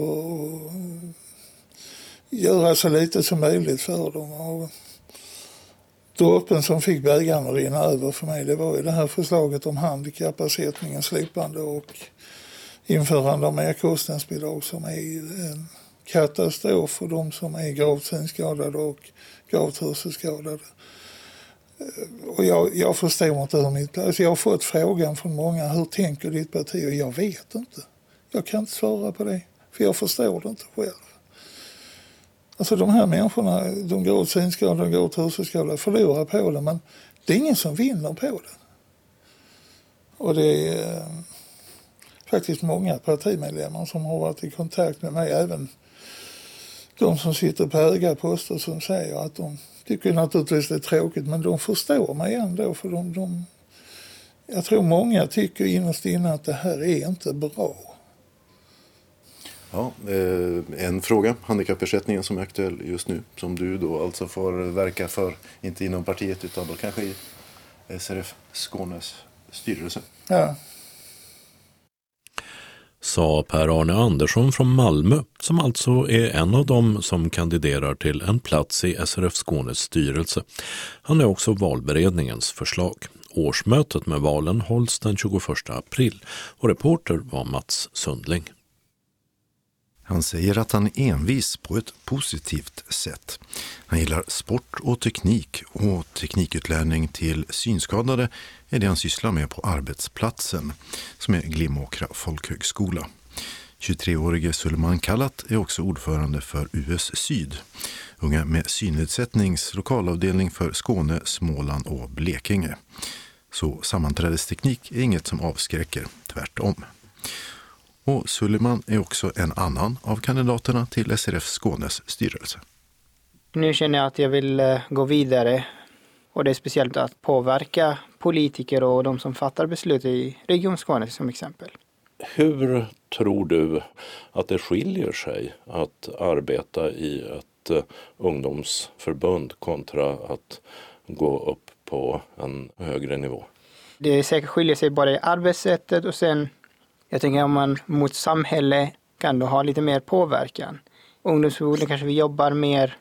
H: göra så lite som möjligt för dem. Och droppen som fick bägaren att rinna över för mig, det var ju det här förslaget om handikappersättningens slopande och införande av merkostnadsbidrag, som är en katastrof för de som är gravt synskadade och gravt hörselskadade. Och jag förstår inte hur mitt plats. Jag har fått frågan från många: hur tänker ditt parti? Och jag vet inte. Jag kan inte svara på det, för jag förstår det inte själv. Alltså de här människorna, de gravt synskadade och gravt hörselskadade, förlorar på det, men det är ingen som vinner på det. Och det är faktiskt många partimedlemmar som har varit i kontakt med mig, även de som sitter på höga poster, som säger att de tycker naturligtvis det är tråkigt, men de förstår mig ändå, för jag tror många tycker innerst inne att det här är inte bra.
A: Ja, en fråga, handikappersättningen som är aktuell just nu, som du då alltså får verka för, inte inom partiet utan då kanske i SRF Skånes styrelse.
H: Ja.
B: Sa Per-Arne Andersson från Malmö, som alltså är en av dem som kandiderar till en plats i SRF Skånes styrelse. Han är också valberedningens förslag. Årsmötet med valen hålls den 21 april och reporter var Mats Sundling.
A: Han säger att han är envis på ett positivt sätt. Han gillar sport och teknikutlärning till synskadade är det han sysslar med på arbetsplatsen, som är Glimåkra folkhögskola. 23-årige Suleiman Kallat är också ordförande för US Syd, unga med synnedsättnings lokalavdelning för Skåne, Småland och Blekinge. Så sammanträdesteknik är inget som avskräcker, tvärtom. Och Suleiman är också en annan av kandidaterna till SRF Skånes styrelse.
I: Nu känner jag att jag vill gå vidare. Och det är speciellt att påverka politiker och de som fattar beslut i Region Skåne som exempel.
B: Hur tror du att det skiljer sig att arbeta i ett ungdomsförbund kontra att gå upp på en högre nivå?
I: Det säkert skiljer sig bara i arbetssättet och sen, jag tänker om man mot samhälle kan då ha lite mer påverkan. Ungdomsförbunden kanske vi jobbar mer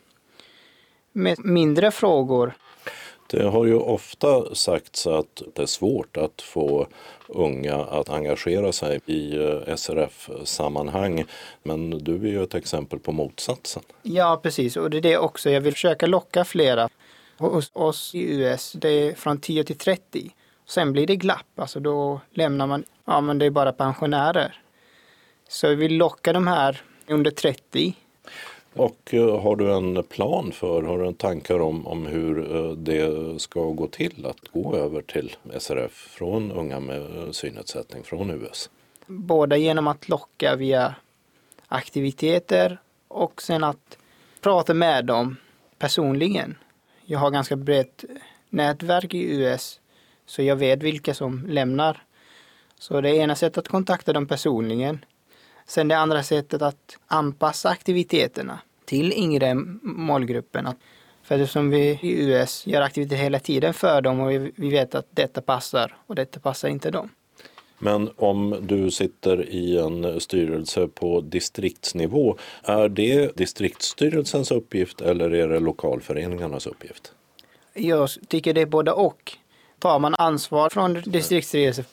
I: med mindre frågor.
B: Det har ju ofta sagts att det är svårt att få unga att engagera sig i SRF-sammanhang, men du är ju ett exempel på motsatsen.
I: Ja, precis. Och det är det också. Jag vill försöka locka flera. Hos oss i US, det är från 10 till 30. Sen blir det glapp. Alltså då lämnar man, ja men det är bara pensionärer. Så vi vill locka de här under 30.
B: Och har du en plan har du en tankar om hur det ska gå till att gå över till SRF från unga med synnedsättning från US?
I: Både genom att locka via aktiviteter och sen att prata med dem personligen. Jag har ganska brett nätverk i US så jag vet vilka som lämnar. Så det är ena sättet att kontakta dem personligen. Sen det andra sättet att anpassa aktiviteterna till yngre målgruppen. För eftersom vi i US gör aktiviteter hela tiden för dem och vi vet att detta passar och detta passar inte dem.
B: Men om du sitter i en styrelse på distriktsnivå, är det distriktsstyrelsens uppgift eller är det lokalföreningarnas uppgift?
I: Jag tycker det är både och. Tar man ansvar från distriktsstyrelsen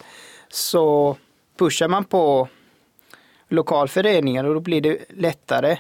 I: så pushar man på lokalföreningar och då blir det lättare.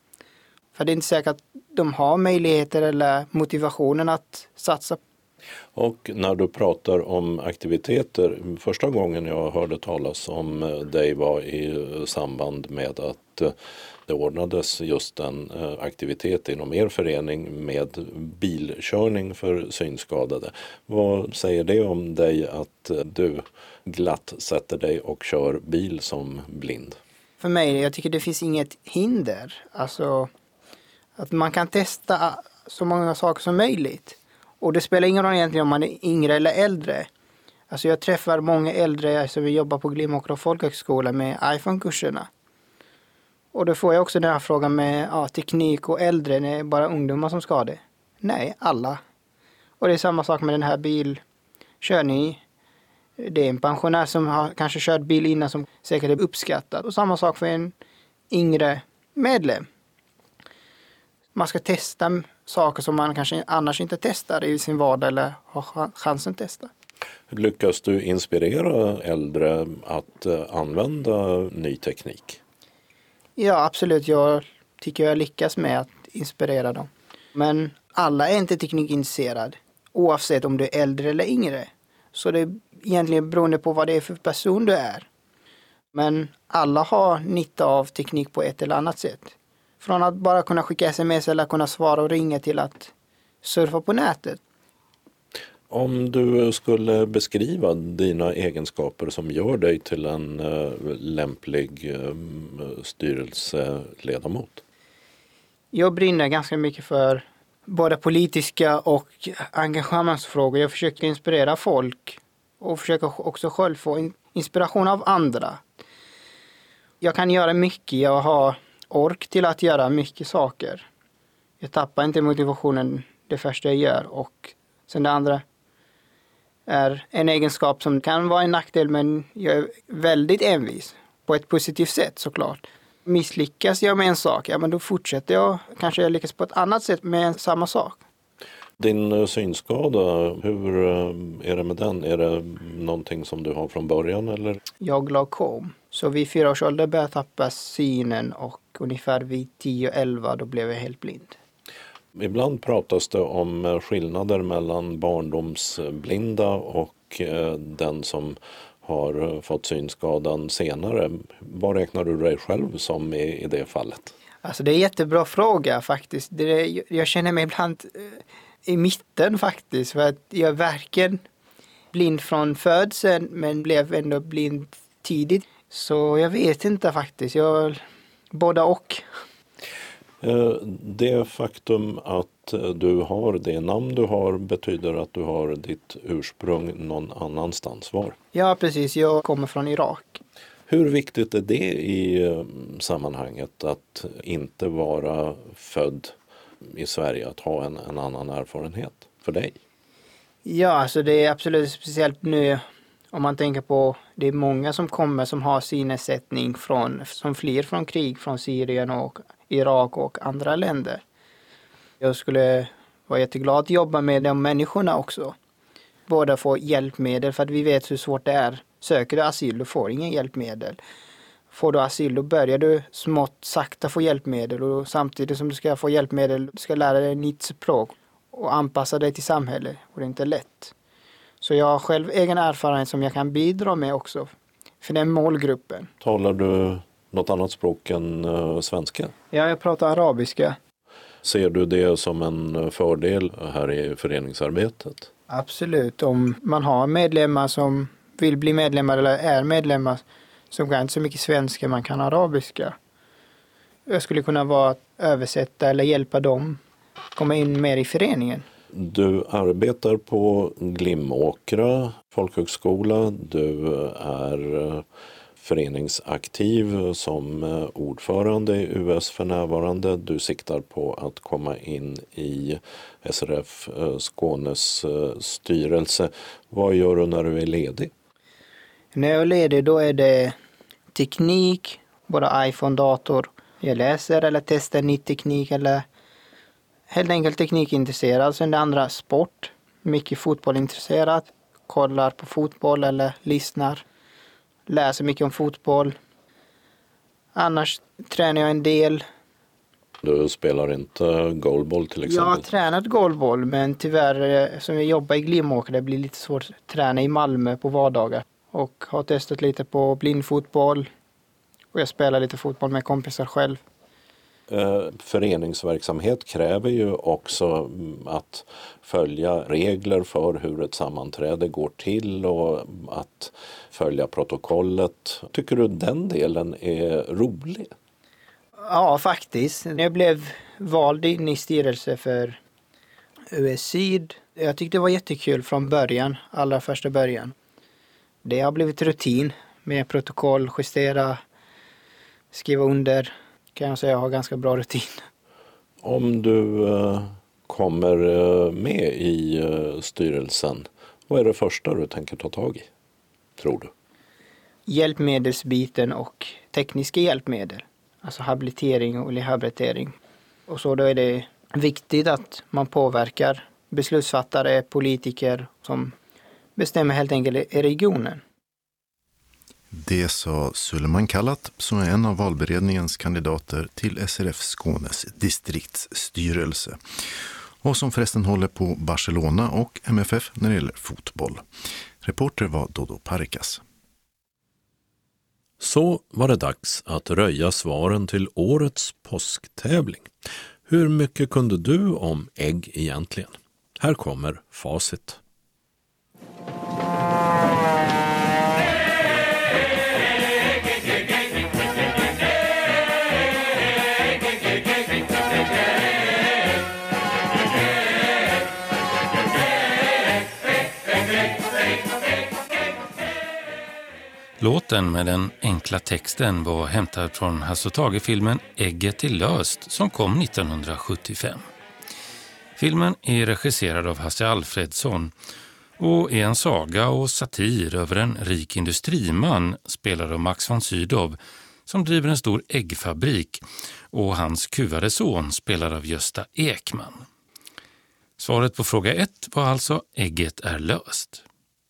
I: För det är inte säkert att de har möjligheter eller motivationen att satsa.
B: Och när du pratar om aktiviteter, första gången jag hörde talas om dig var i samband med att det ordnades just en aktivitet inom er förening med bilkörning för synskadade. Vad säger det om dig att du glatt sätter dig och kör bil som blind?
I: För mig, jag tycker det finns inget hinder. Alltså att man kan testa så många saker som möjligt. Och det spelar ingen roll egentligen om man är yngre eller äldre. Alltså jag träffar många äldre som vill jobba på Glimåkra folkhögskola med iPhone-kurserna. Och då får jag också den här frågan med teknik och äldre, det är bara ungdomar som ska ha det. Nej, alla. Och det är samma sak med den här bilkörningen. Det är en pensionär som har kanske kört bil innan som säkert är uppskattad. Och samma sak för en yngre medlem. Man ska testa saker som man kanske annars inte testar i sin vardag eller har chansen att testa.
B: Lyckas du inspirera äldre att använda ny teknik?
I: Ja, absolut. Jag tycker jag lyckas med att inspirera dem. Men alla är inte teknikintresserade, oavsett om du är äldre eller yngre. Så det är egentligen beroende på vad det är för person du är. Men alla har nytta av teknik på ett eller annat sätt. Från att bara kunna skicka sms eller kunna svara och ringa till att surfa på nätet.
B: Om du skulle beskriva dina egenskaper som gör dig till en lämplig styrelseledamot?
I: Jag brinner ganska mycket för både politiska och engagemangsfrågor. Jag försöker inspirera folk och försöker också själv få inspiration av andra. Jag kan göra mycket, jag har ork till att göra mycket saker. Jag tappar inte motivationen det första jag gör. Och sen det andra är en egenskap som kan vara en nackdel, men jag är väldigt envis. På ett positivt sätt såklart. Misslyckas jag med en sak, ja men då fortsätter jag. Kanske jag lyckas på ett annat sätt med samma sak.
B: Din synskada, hur är det med den? Är det någonting som du har från början eller?
I: Jag glaukom. Så vid 4 års ålder började jag tappa synen och ungefär vid 10-11 då blev jag helt blind.
B: Ibland pratas det om skillnader mellan barndomsblinda och den som har fått synskadan senare. Vad räknar du dig själv som i det fallet?
I: Alltså det är en jättebra fråga faktiskt. Jag känner mig ibland i mitten faktiskt. För att jag är varken blind från födseln men blev ändå blind tidigt. Så jag vet inte faktiskt. Båda och.
B: Det faktum att du har det namn du har betyder att du har ditt ursprung någon annanstans. Var?
I: Ja, precis. Jag kommer från Irak.
B: Hur viktigt är det i sammanhanget att inte vara född i Sverige, att ha en annan erfarenhet för dig?
I: Ja, alltså det är absolut speciellt nu om man tänker på det är många som kommer som har synnedsättning som flyr från krig från Syrien och Irak och andra länder. Jag skulle vara jätteglad att jobba med de människorna också. Båda få hjälpmedel för att vi vet hur svårt det är. Söker du asyl, du får ingen hjälpmedel. Får du asyl, då börjar du smått sakta få hjälpmedel. Och samtidigt som du ska få hjälpmedel, du ska lära dig nytt språk och anpassa dig till samhället. Och det är inte lätt. Så jag har själv egen erfarenhet som jag kan bidra med också. För den målgruppen.
B: Talar du något annat språk än svenska?
I: Ja, jag pratar arabiska.
B: Ser du det som en fördel här i föreningsarbetet?
I: Absolut. Om man har medlemmar som vill bli medlemmar eller är medlemmar som kan inte så mycket svenska, man kan arabiska. Jag skulle kunna vara att översätta eller hjälpa dem komma in mer i föreningen.
B: Du arbetar på Glimåkra folkhögskola. Du är föreningsaktiv som ordförande i US för närvarande. Du siktar på att komma in i SRF Skånes styrelse. Vad gör du när du är ledig?
I: När jag är ledig då är det teknik, både iPhone, dator. Jag läser eller testar ny teknik eller helt enkelt teknikintresserad. Sen det andra sport, mycket fotbollintresserad. Kollar på fotboll eller lyssnar. Läser mycket om fotboll. Annars tränar jag en del.
B: Du spelar inte goalball till exempel?
I: Jag har tränat goalball men tyvärr som jag jobbar i Glimåkra det blir lite svårt att träna i Malmö på vardagar. Och har testat lite på blindfotboll. Och jag spelar lite fotboll med kompisar själv.
B: Föreningsverksamhet kräver ju också att följa regler för hur ett sammanträde går till och att följa protokollet. Tycker du den delen är rolig?
I: Ja, faktiskt. Jag blev vald in i styrelse för US Syd. Jag tyckte det var jättekul från början, allra första början. Det har blivit rutin med protokoll, justera, skriva under. Kan jag säga jag har ganska bra rutin.
B: Om du kommer med i styrelsen, vad är det första du tänker ta tag i, tror du?
I: Hjälpmedelsbiten och tekniska hjälpmedel. Alltså habilitering och rehabilitering. Och så då är det viktigt att man påverkar beslutsfattare, politiker som bestämmer helt enkelt i regionen.
A: Det sa Suleiman Kallat som är en av valberedningens kandidater till SRF Skånes distriktsstyrelse. Och som förresten håller på Barcelona och MFF när det gäller fotboll. Reporter var Dodo Parikas.
B: Så var det dags att röja svaren till årets påsktävling. Hur mycket kunde du om ägg egentligen? Här kommer facit.
J: Låten med den enkla texten var hämtad från Hasse Tage-filmen Ägget är löst som kom 1975. Filmen är regisserad av Hasse Alfredsson och är en saga och satir över en rik industriman spelad av Max von Sydow som driver en stor äggfabrik och hans kuvade son spelad av Gösta Ekman. Svaret på fråga 1 var alltså ägget är löst.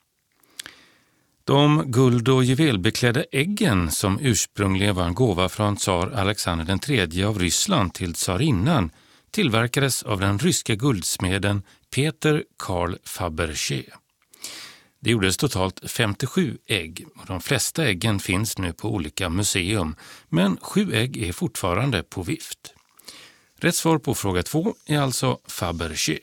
J: De guld- och juvelbeklädda äggen som ursprungligen var en gåva från tsar Alexander den tredje av Ryssland till tsarinnan tillverkades av den ryska guldsmeden Peter Karl Fabergé. Det gjordes totalt 57 ägg och de flesta äggen finns nu på olika museum, men 7 ägg är fortfarande på vift. Rätt svar på fråga 2 är alltså Fabergé.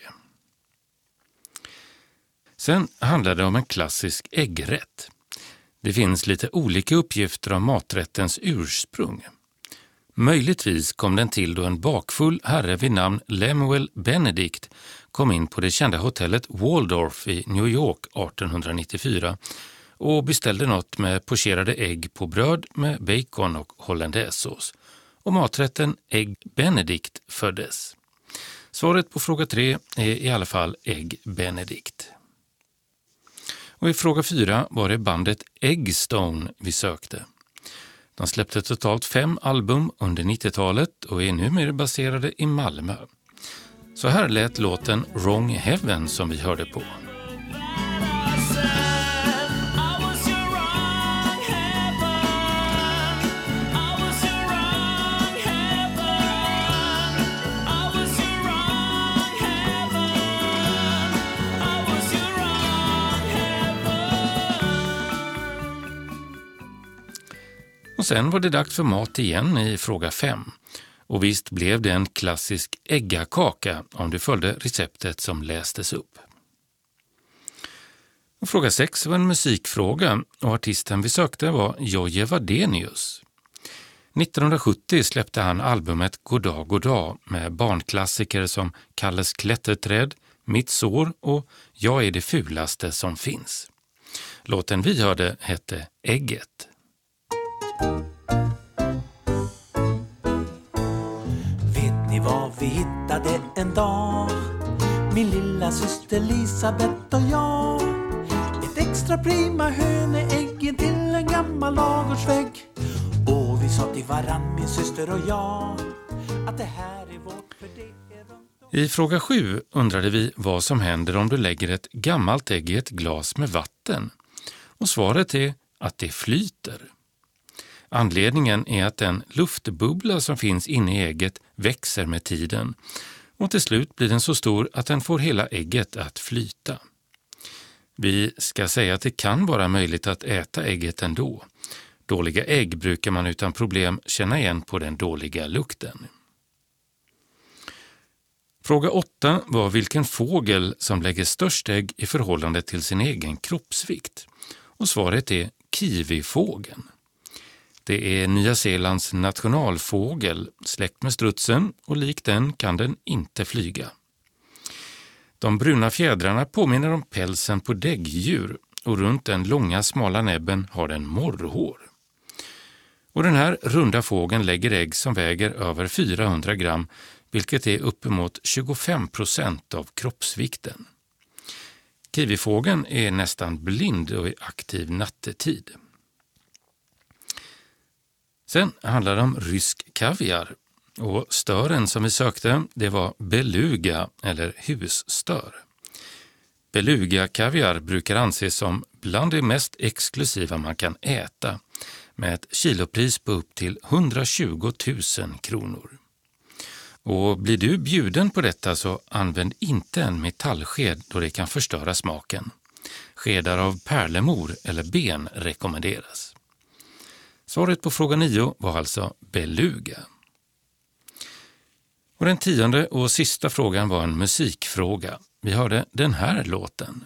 J: Sen handlar det om en klassisk äggrätt. Det finns lite olika uppgifter om maträttens ursprung. Möjligtvis kom den till då en bakfull herre vid namn Lemuel Benedict kom in på det kända hotellet Waldorf i New York 1894 och beställde något med pocherade ägg på bröd med bacon och hollandaisesås. Och maträtten Ägg Benedict föddes. Svaret på fråga 3 är i alla fall Ägg Benedict. Och i fråga 4 var det bandet Eggstone vi sökte. De släppte totalt 5 album under 90-talet och är numera baserade i Malmö. Så här lät låten Wrong Heaven som vi hörde på. Och sen var det dags för mat igen i fråga 5. Och visst blev det en klassisk äggakaka om du följde receptet som lästes upp. Och fråga 6 var en musikfråga och artisten vi sökte var Jojje Wadenius. 1970 släppte han albumet Goddag Goddag med barnklassiker som Kalles klätterträd, Mitt sår och Jag är det fulaste som finns. Låten vi hörde hette Ägget.
K: Vet ni vad vi hittade en dag? Min lilla syster Elisabeth och jag. Ett extra prima höneägg till en gammal ladugårdsvägg. Och vi sa till varann, min syster och jag, att det här är vårt, för det är runt.
J: I fråga 7 undrade vi vad som händer om du lägger ett gammalt ägg i ett glas med vatten. Och svaret är att det flyter. Anledningen är att den luftbubbla som finns inne i ägget växer med tiden och till slut blir den så stor att den får hela ägget att flyta. Vi ska säga att det kan vara möjligt att äta ägget ändå. Dåliga ägg brukar man utan problem känna igen på den dåliga lukten. Fråga 8 var vilken fågel som lägger störst ägg i förhållande till sin egen kroppsvikt. Och svaret är kiwifågeln. Det är Nya Zeelands nationalfågel, släkt med strutsen och likt den kan den inte flyga. De bruna fjädrarna påminner om pälsen på däggdjur och runt den långa smala näbben har den morrhår. Och den här runda fågeln lägger ägg som väger över 400 gram, vilket är uppemot 25% av kroppsvikten. Kiwifågeln är nästan blind och är aktiv nattetid. Sen handlar det om rysk kaviar och stören som vi sökte det var beluga eller husstör. Beluga-kaviar brukar anses som bland det mest exklusiva man kan äta med ett kilopris på upp till 120 000 kronor. Och blir du bjuden på detta så använd inte en metallsked då det kan förstöra smaken. Skedar av pärlemor eller ben rekommenderas. Svaret på fråga 9 var alltså beluga. Och den 10:e och sista frågan var en musikfråga. Vi hörde den här låten.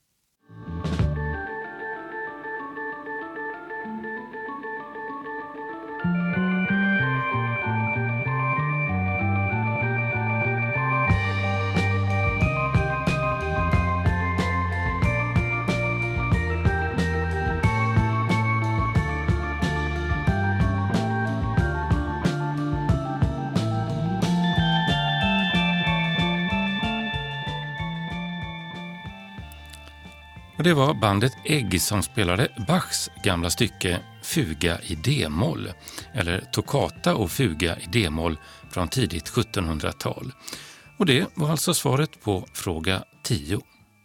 J: Och det var bandet Ägg som spelade Bachs gamla stycke Fuga i D-moll, eller Toccata och Fuga i D-moll från tidigt 1700-tal. Och det var alltså svaret på fråga 10.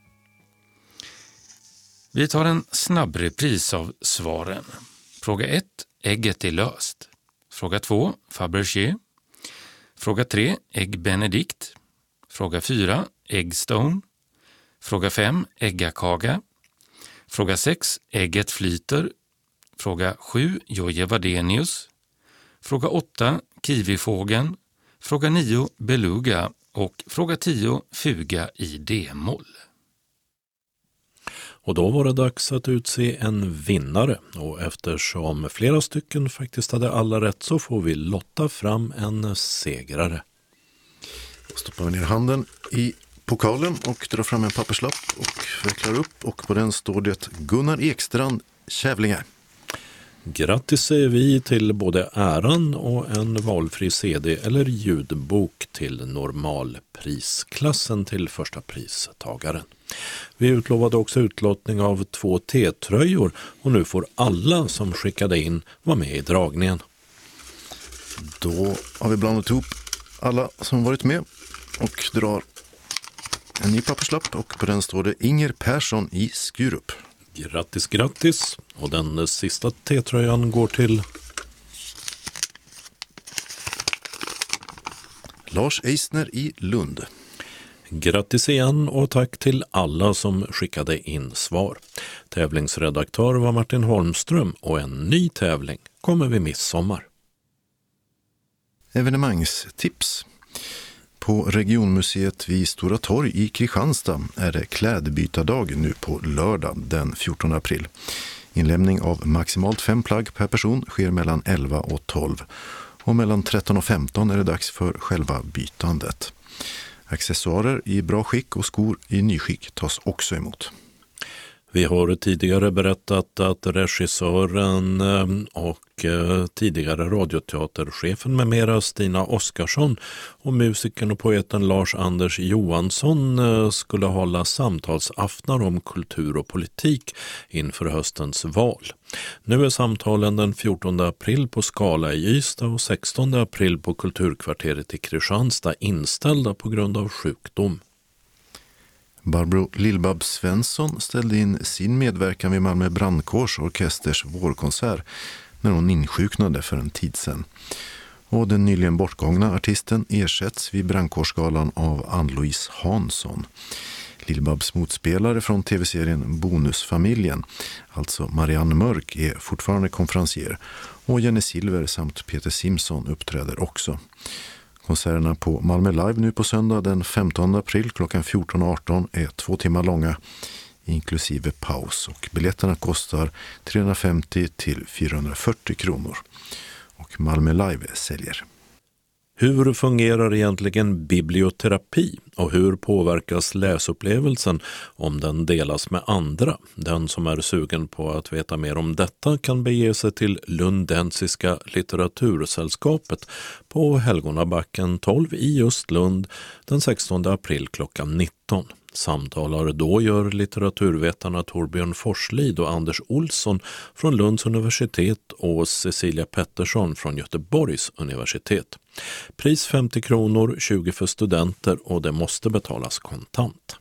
J: Vi tar en snabb repris av svaren. Fråga 1, ägget är löst. Fråga 2, Fabergé. Fråga 3, Ägg Benedict. Fråga 4, Eggstone. Fråga 5, äggakaga. Fråga 6, ägget flyter. Fråga 7, Jojje Wadenius. Fråga 8, kiwifågeln. Fråga 9, beluga. Och fråga 10, fuga i D-moll.
B: Och då var det dags att utse en vinnare, och eftersom flera stycken faktiskt hade alla rätt så får vi lotta fram en segrare.
A: Då stoppar vi ner handen i pokalen och drar fram en papperslapp och vecklar upp, och på den står det Gunnar Ekstrand, Kävlinge.
B: Grattis säger vi till både äran och en valfri CD eller ljudbok till normalprisklassen till första pristagaren. Vi utlovade också utlottning av 2 T-tröjor, och nu får alla som skickade in vara med i dragningen.
A: Då har vi blandat ihop alla som varit med och drar en ny papperslapp, och på den står det Inger Persson i Skurup.
B: Grattis, grattis. Och den sista T-tröjan går till
A: Lars Eisner i Lund.
B: Grattis igen, och tack till alla som skickade in svar. Tävlingsredaktör var Martin Holmström, och en ny tävling kommer vid midsommar.
A: Evenemangstips. På Regionmuseet vid Stora torg i Kristianstad är det klädbytardag nu på lördag den 14 april. Inlämning av maximalt 5 plagg per person sker mellan 11 och 12. Och mellan 13 och 15 är det dags för själva bytandet. Accessoarer i bra skick och skor i nyskick tas också emot.
B: Vi har tidigare berättat att regissören och tidigare radioteaterchefen med mera Stina Oskarsson och musikern och poeten Lars-Anders Johansson skulle hålla samtalsaftnar om kultur och politik inför höstens val. Nu är samtalen den 14 april på Skala i Ystad och 16 april på Kulturkvarteret i Kristianstad inställda på grund av sjukdom.
A: Barbro Lillbab Svensson ställde in sin medverkan vid Malmö brandkårsorkesters vårkonsert när hon insjuknade för en tid sedan. Och den nyligen bortgångna artisten ersätts vid brandkårsgalan av Ann-Louise Hansson. Lillbabs motspelare från tv-serien Bonusfamiljen, alltså Marianne Mörk, är fortfarande konferencier, och Jenny Silver samt Peter Simson uppträder också. Konserterna på Malmö Live nu på söndag den 15 april klockan 14.18 är 2 timmar långa inklusive paus, och biljetterna kostar 350 till 440 kronor. Och Malmö Live säljer.
B: Hur fungerar egentligen biblioterapi och hur påverkas läsupplevelsen om den delas med andra? Den som är sugen på att veta mer om detta kan bege sig till Lundensiska litteratursällskapet på Helgonabacken 12 i just Lund den 16 april klockan 19. Samtalar då gör litteraturvetarna Torbjörn Forslid och Anders Olsson från Lunds universitet och Cecilia Pettersson från Göteborgs universitet. Pris 50 kronor, 20 för studenter, och det måste betalas kontant.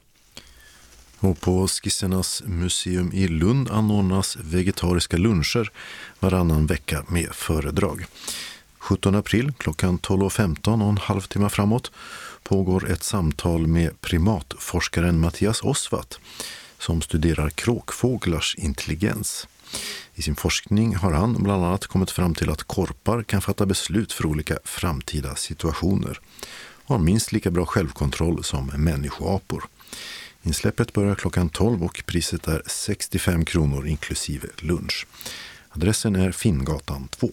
A: Och på Skissernas museum i Lund anordnas vegetariska luncher varannan vecka med föredrag. 17 april klockan 12.15 och en halvtimme framåt pågår ett samtal med primatforskaren Mattias Osvat som studerar kråkfåglars intelligens. I sin forskning har han bland annat kommit fram till att korpar kan fatta beslut för olika framtida situationer och har minst lika bra självkontroll som människoapor. Insläppet börjar klockan 12 och priset är 65 kronor inklusive lunch. Adressen är Finngatan 2.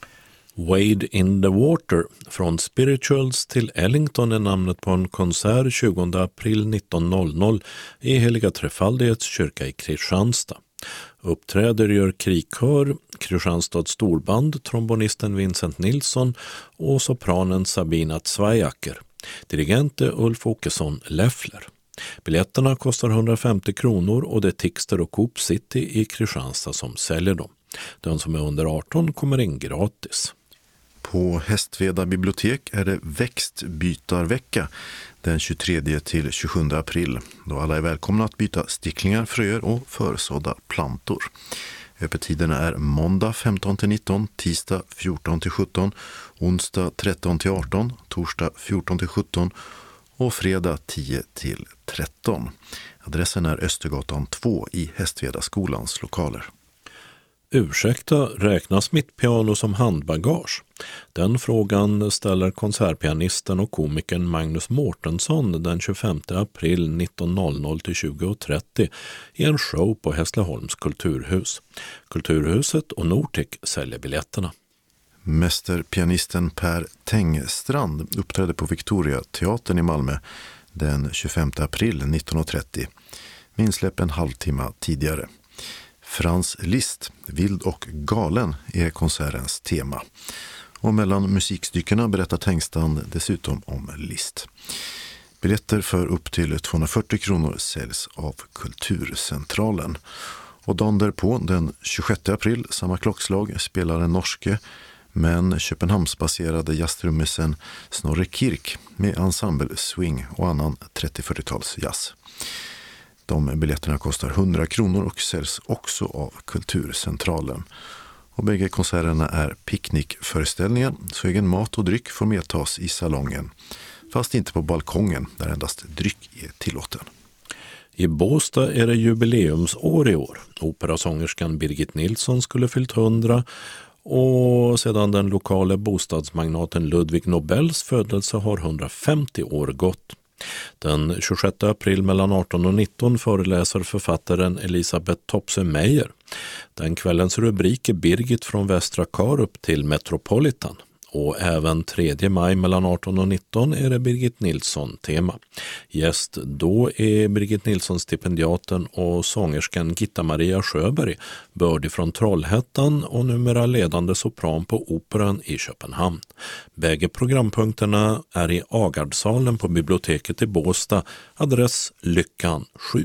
B: Wade in the Water, från Spirituals till Ellington är namnet på en konsert 20 april 19.00 i Heliga Trefaldighets kyrka i Kristianstad. Uppträder gör krigkör, Kristianstads storband, trombonisten Vincent Nilsson och sopranen Sabina Zweiacker. Dirigent är Ulf Åkesson Leffler. Biljetterna kostar 150 kronor och det är Tixter och Coop City i Kristianstad som säljer dem. Den som är under 18 kommer in gratis.
A: På Hästveda bibliotek är det växtbytarvecka den 23 till 27 april då alla är välkomna att byta sticklingar, fröer och försådda plantor. Öppettiderna är måndag 15 till 19, tisdag 14 till 17, onsdag 13 till 18, torsdag 14 till 17 och fredag 10 till 13. Adressen är Östergatan 2 i Hästveda skolans lokaler.
B: Ursäkta, räknas mitt piano som handbagage? Den frågan ställer konsertpianisten och komikern Magnus Mårtensson den 25 april 19.00 till 20.30 i en show på Hässleholms kulturhus. Kulturhuset och Nortic säljer biljetterna.
A: Mästerpianisten Per Tengstrand uppträdde på Victoria teatern i Malmö den 25 april 19.30. Med insläpp en halvtimme tidigare. Franz Liszt, Vild och galen, är konsertens tema. Och mellan musikstyckena berättar Tengstrand dessutom om Liszt. Biljetter för upp till 240 kronor säljs av Kulturcentralen. Och dagen därpå, den 26 april, samma klockslag, spelar den norske men Köpenhamnsbaserade jazztrummisen Snorre Kirk med ensemble swing och annan 30-40-tals jazz. De biljetterna kostar 100 kronor och säljs också av Kulturcentralen. Och bägge konserterna är picknickföreställningar, så egen mat och dryck får medtas i salongen. Fast inte på balkongen, där endast dryck är tillåten.
B: I Båstad är det jubileumsår i år. Operasångerskan Birgit Nilsson skulle fyllt 100 och sedan den lokala bostadsmagnaten Ludvig Nobels födelse har 150 år gått. Den 26 april mellan 18 och 19 föreläser författaren Elisabeth Topse-Meyer. Den kvällens rubrik är Birgit från Västra Karup till Metropolitan. Och även 3 maj mellan 18 och 19 är det Birgit Nilsson-tema. Gäst då är Birgit Nilsson-stipendiaten och sångerskan Gitta Maria Sjöberg, bördig från Trollhättan och numera ledande sopran på Operan i Köpenhamn. Bägge programpunkterna är i Agardsalen på biblioteket i Båstad, adress Lyckan 7.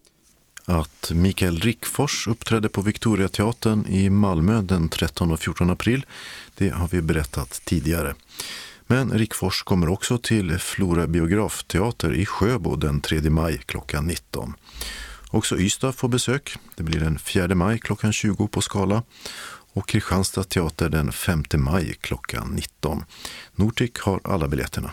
A: Att Mikael Rickfors uppträdde på Victoria teatern i Malmö den 13 och 14 april, det har vi berättat tidigare. Men Rickfors kommer också till Flora biografteater i Sjöbo den 3 maj klockan 19. Också Ystad får besök, det blir den 4 maj klockan 20 på Skala. Och Kristianstad teater den 5 maj klockan 19. Nortic har alla biljetterna.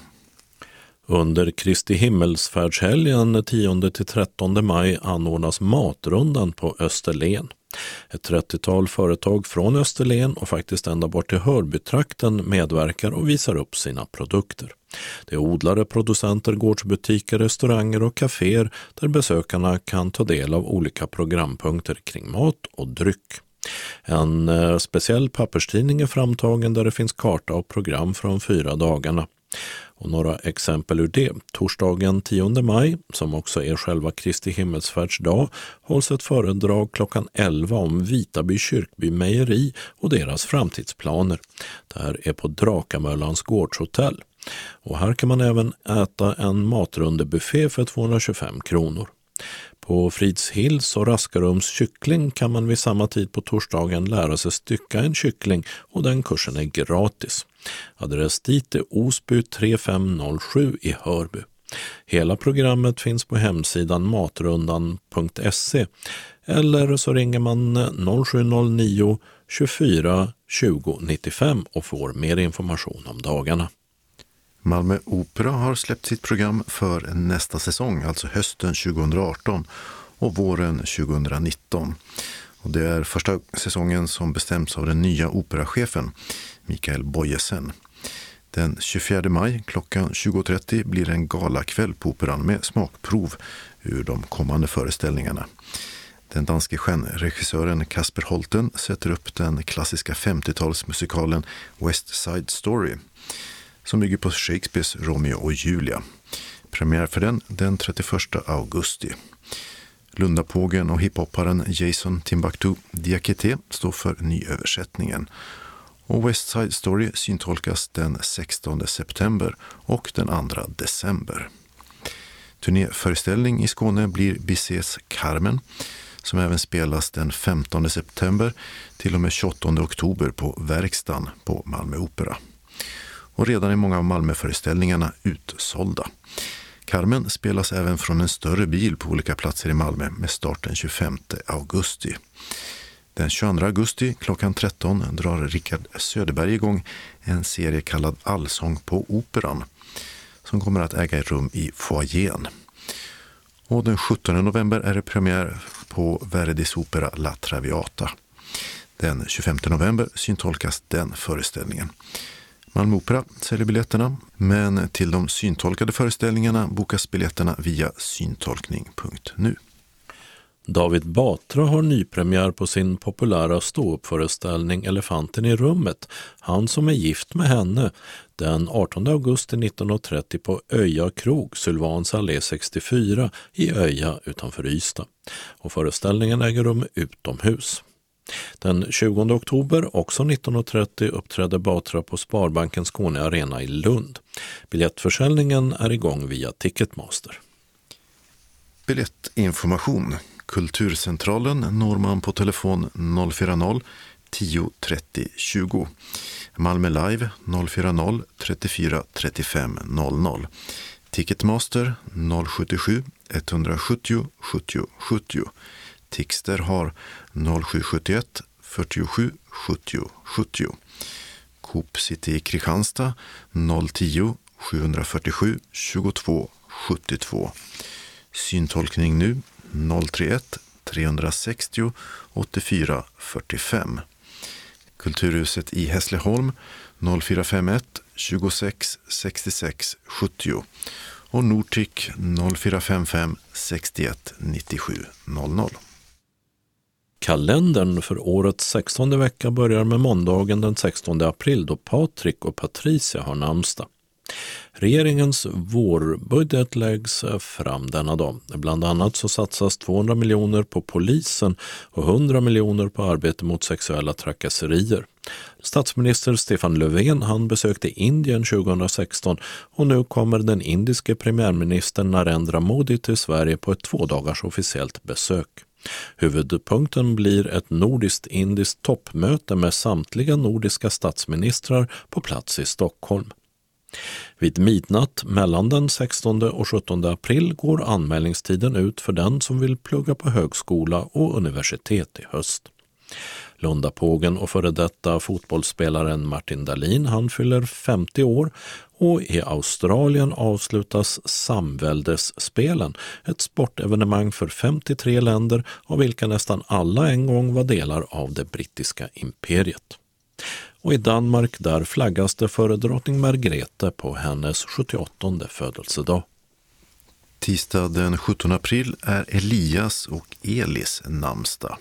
B: Under Kristi himmelsfärdshelgen 10-13 maj anordnas matrundan på Österlen. Ett 30-tal företag från Österlen och faktiskt ända bort till Hörbytrakten medverkar och visar upp sina produkter. Det är odlare, producenter, gårdsbutiker, restauranger och kaféer där besökarna kan ta del av olika programpunkter kring mat och dryck. En speciell papperstidning är framtagen där det finns karta och program från 4 dagarna. Och några exempel ur det. Torsdagen 10 maj, som också är själva Kristi himmelsfärdsdag, hålls ett föredrag klockan 11 om Vitaby kyrkby mejeri och deras framtidsplaner. Det här är på Drakamöllans gårdshotell. Och här kan man även äta en matrundebuffé för 225 kronor. På Fridshills och Raskarums kyckling kan man vid samma tid på torsdagen lära sig stycka en kyckling och den kursen är gratis. Adress dit är Osby 3507 i Hörby. Hela programmet finns på hemsidan matrundan.se eller så ringer man 0709 24 20 95 och får mer information om dagarna.
A: Malmö Opera har släppt sitt program för nästa säsong, alltså hösten 2018 och våren 2019. Och det är första säsongen som bestäms av den nya operachefen Mikael Bojesen. Den 24 maj klockan 20.30 blir en galakväll på Operan med smakprov ur de kommande föreställningarna. Den danske stjärnregissören Kasper Holten sätter upp den klassiska 50-talsmusikalen West Side Story som bygger på Shakespeares Romeo och Julia. Premiär för den 31 augusti. Lundapågen och hiphopparen Jason Timbuktu Diakité står för nyöversättningen. Och West Side Story syntolkas den 16 september och den 2 december. Turnéföreställning i Skåne blir Bizets Carmen som även spelas den 15 september till och med 28 oktober på Verkstan på Malmö Opera. Och redan är många av Malmöföreställningarna utsålda. Carmen spelas även från en större bil på olika platser i Malmö med start den 25 augusti. Den 22 augusti klockan 13 drar Rickard Söderberg igång en serie kallad Allsång på Operan som kommer att äga rum i foajén. Och den 17 november är det premiär på Verdis opera La Traviata. Den 25 november syntolkas den föreställningen. Malmö Opera säljer biljetterna, men till de syntolkade föreställningarna bokas biljetterna via syntolkning.nu.
B: David Batra har nypremiär på sin populära ståuppföreställning Elefanten i rummet, han som är gift med henne, den 18 augusti 1930 på Öja krog, Sylvans allé 64 i Öja utanför Ystad. Och föreställningen äger rum utomhus. Den 20 oktober, också 1930, uppträdde Batra på Sparbanken Skåne Arena i Lund. Biljettförsäljningen är igång via Ticketmaster.
A: Biljettinformation. Kulturcentralen når man på telefon 040 10 30 20. Malmö Live 040 34 35 00. Ticketmaster 077 170 70 70. Tixter har 0771 47 70 70. Coop City i Kristianstad 010 747 22 72. Syntolkning nu 031 360 84 45. Kulturhuset i Hässleholm 0451 26 66 70 och Nortic 0455 61 97 00.
B: Kalendern för årets 16:e vecka börjar med måndagen den 16 april då Patrik och Patricia har namnsdag. Regeringens vårbudget läggs fram denna dag. Bland annat så satsas 200 miljoner på polisen och 100 miljoner på arbete mot sexuella trakasserier. Statsminister Stefan Löfven han besökte Indien 2016 och nu kommer den indiske premiärministern Narendra Modi till Sverige på ett 2-dagars officiellt besök. Huvudpunkten blir ett nordiskt-indiskt toppmöte med samtliga nordiska statsministrar på plats i Stockholm. Vid midnatt mellan den 16 och 17 april går anmälningstiden ut för den som vill plugga på högskola och universitet i höst. Lundapågen och före detta fotbollsspelaren Martin Dahlin han fyller 50 år och i Australien avslutas Samväldesspelen, ett sportevenemang för 53 länder av vilka nästan alla en gång var delar av det brittiska imperiet. Och i Danmark där flaggas det för drottning Margrethe på hennes 78:e födelsedag.
A: Tisdag den 17 april är Elias och Elis namnsdag.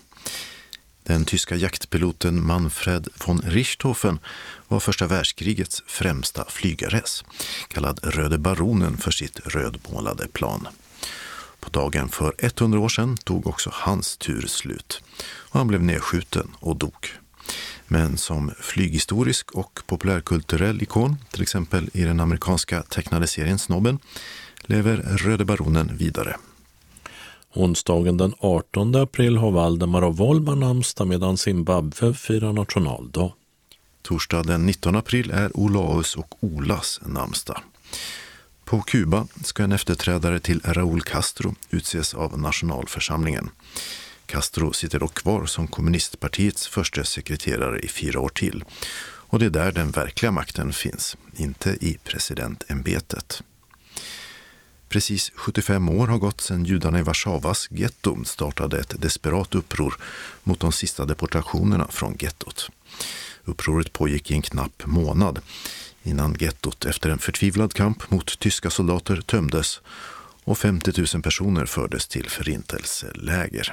A: Den tyska jaktpiloten Manfred von Richthofen var första världskrigets främsta flygares, kallad Röde baronen för sitt rödmålade plan. På dagen för 100 år sedan tog också hans tur slut och han blev nedskjuten och dog. Men som flyghistorisk och populärkulturell ikon, till exempel i den amerikanska tecknade serien Snobben, lever Röde baronen vidare.
B: Onsdagen den 18 april har Valdemar och Volmar namnsdag medan Zimbabwe firar nationaldag.
A: Torsdag den 19 april är Olaus och Olas namnsdag. På Kuba ska en efterträdare till Raúl Castro utses av nationalförsamlingen. Castro sitter dock kvar som kommunistpartiets första sekreterare i 4 år till. Och det är där den verkliga makten finns, inte i presidentämbetet. Precis 75 år har gått sedan judarna i Warszawas getto startade ett desperat uppror mot de sista deportationerna från gettot. Upproret pågick i en knapp månad innan gettot efter en förtvivlad kamp mot tyska soldater tömdes och 50 000 personer fördes till förintelseläger.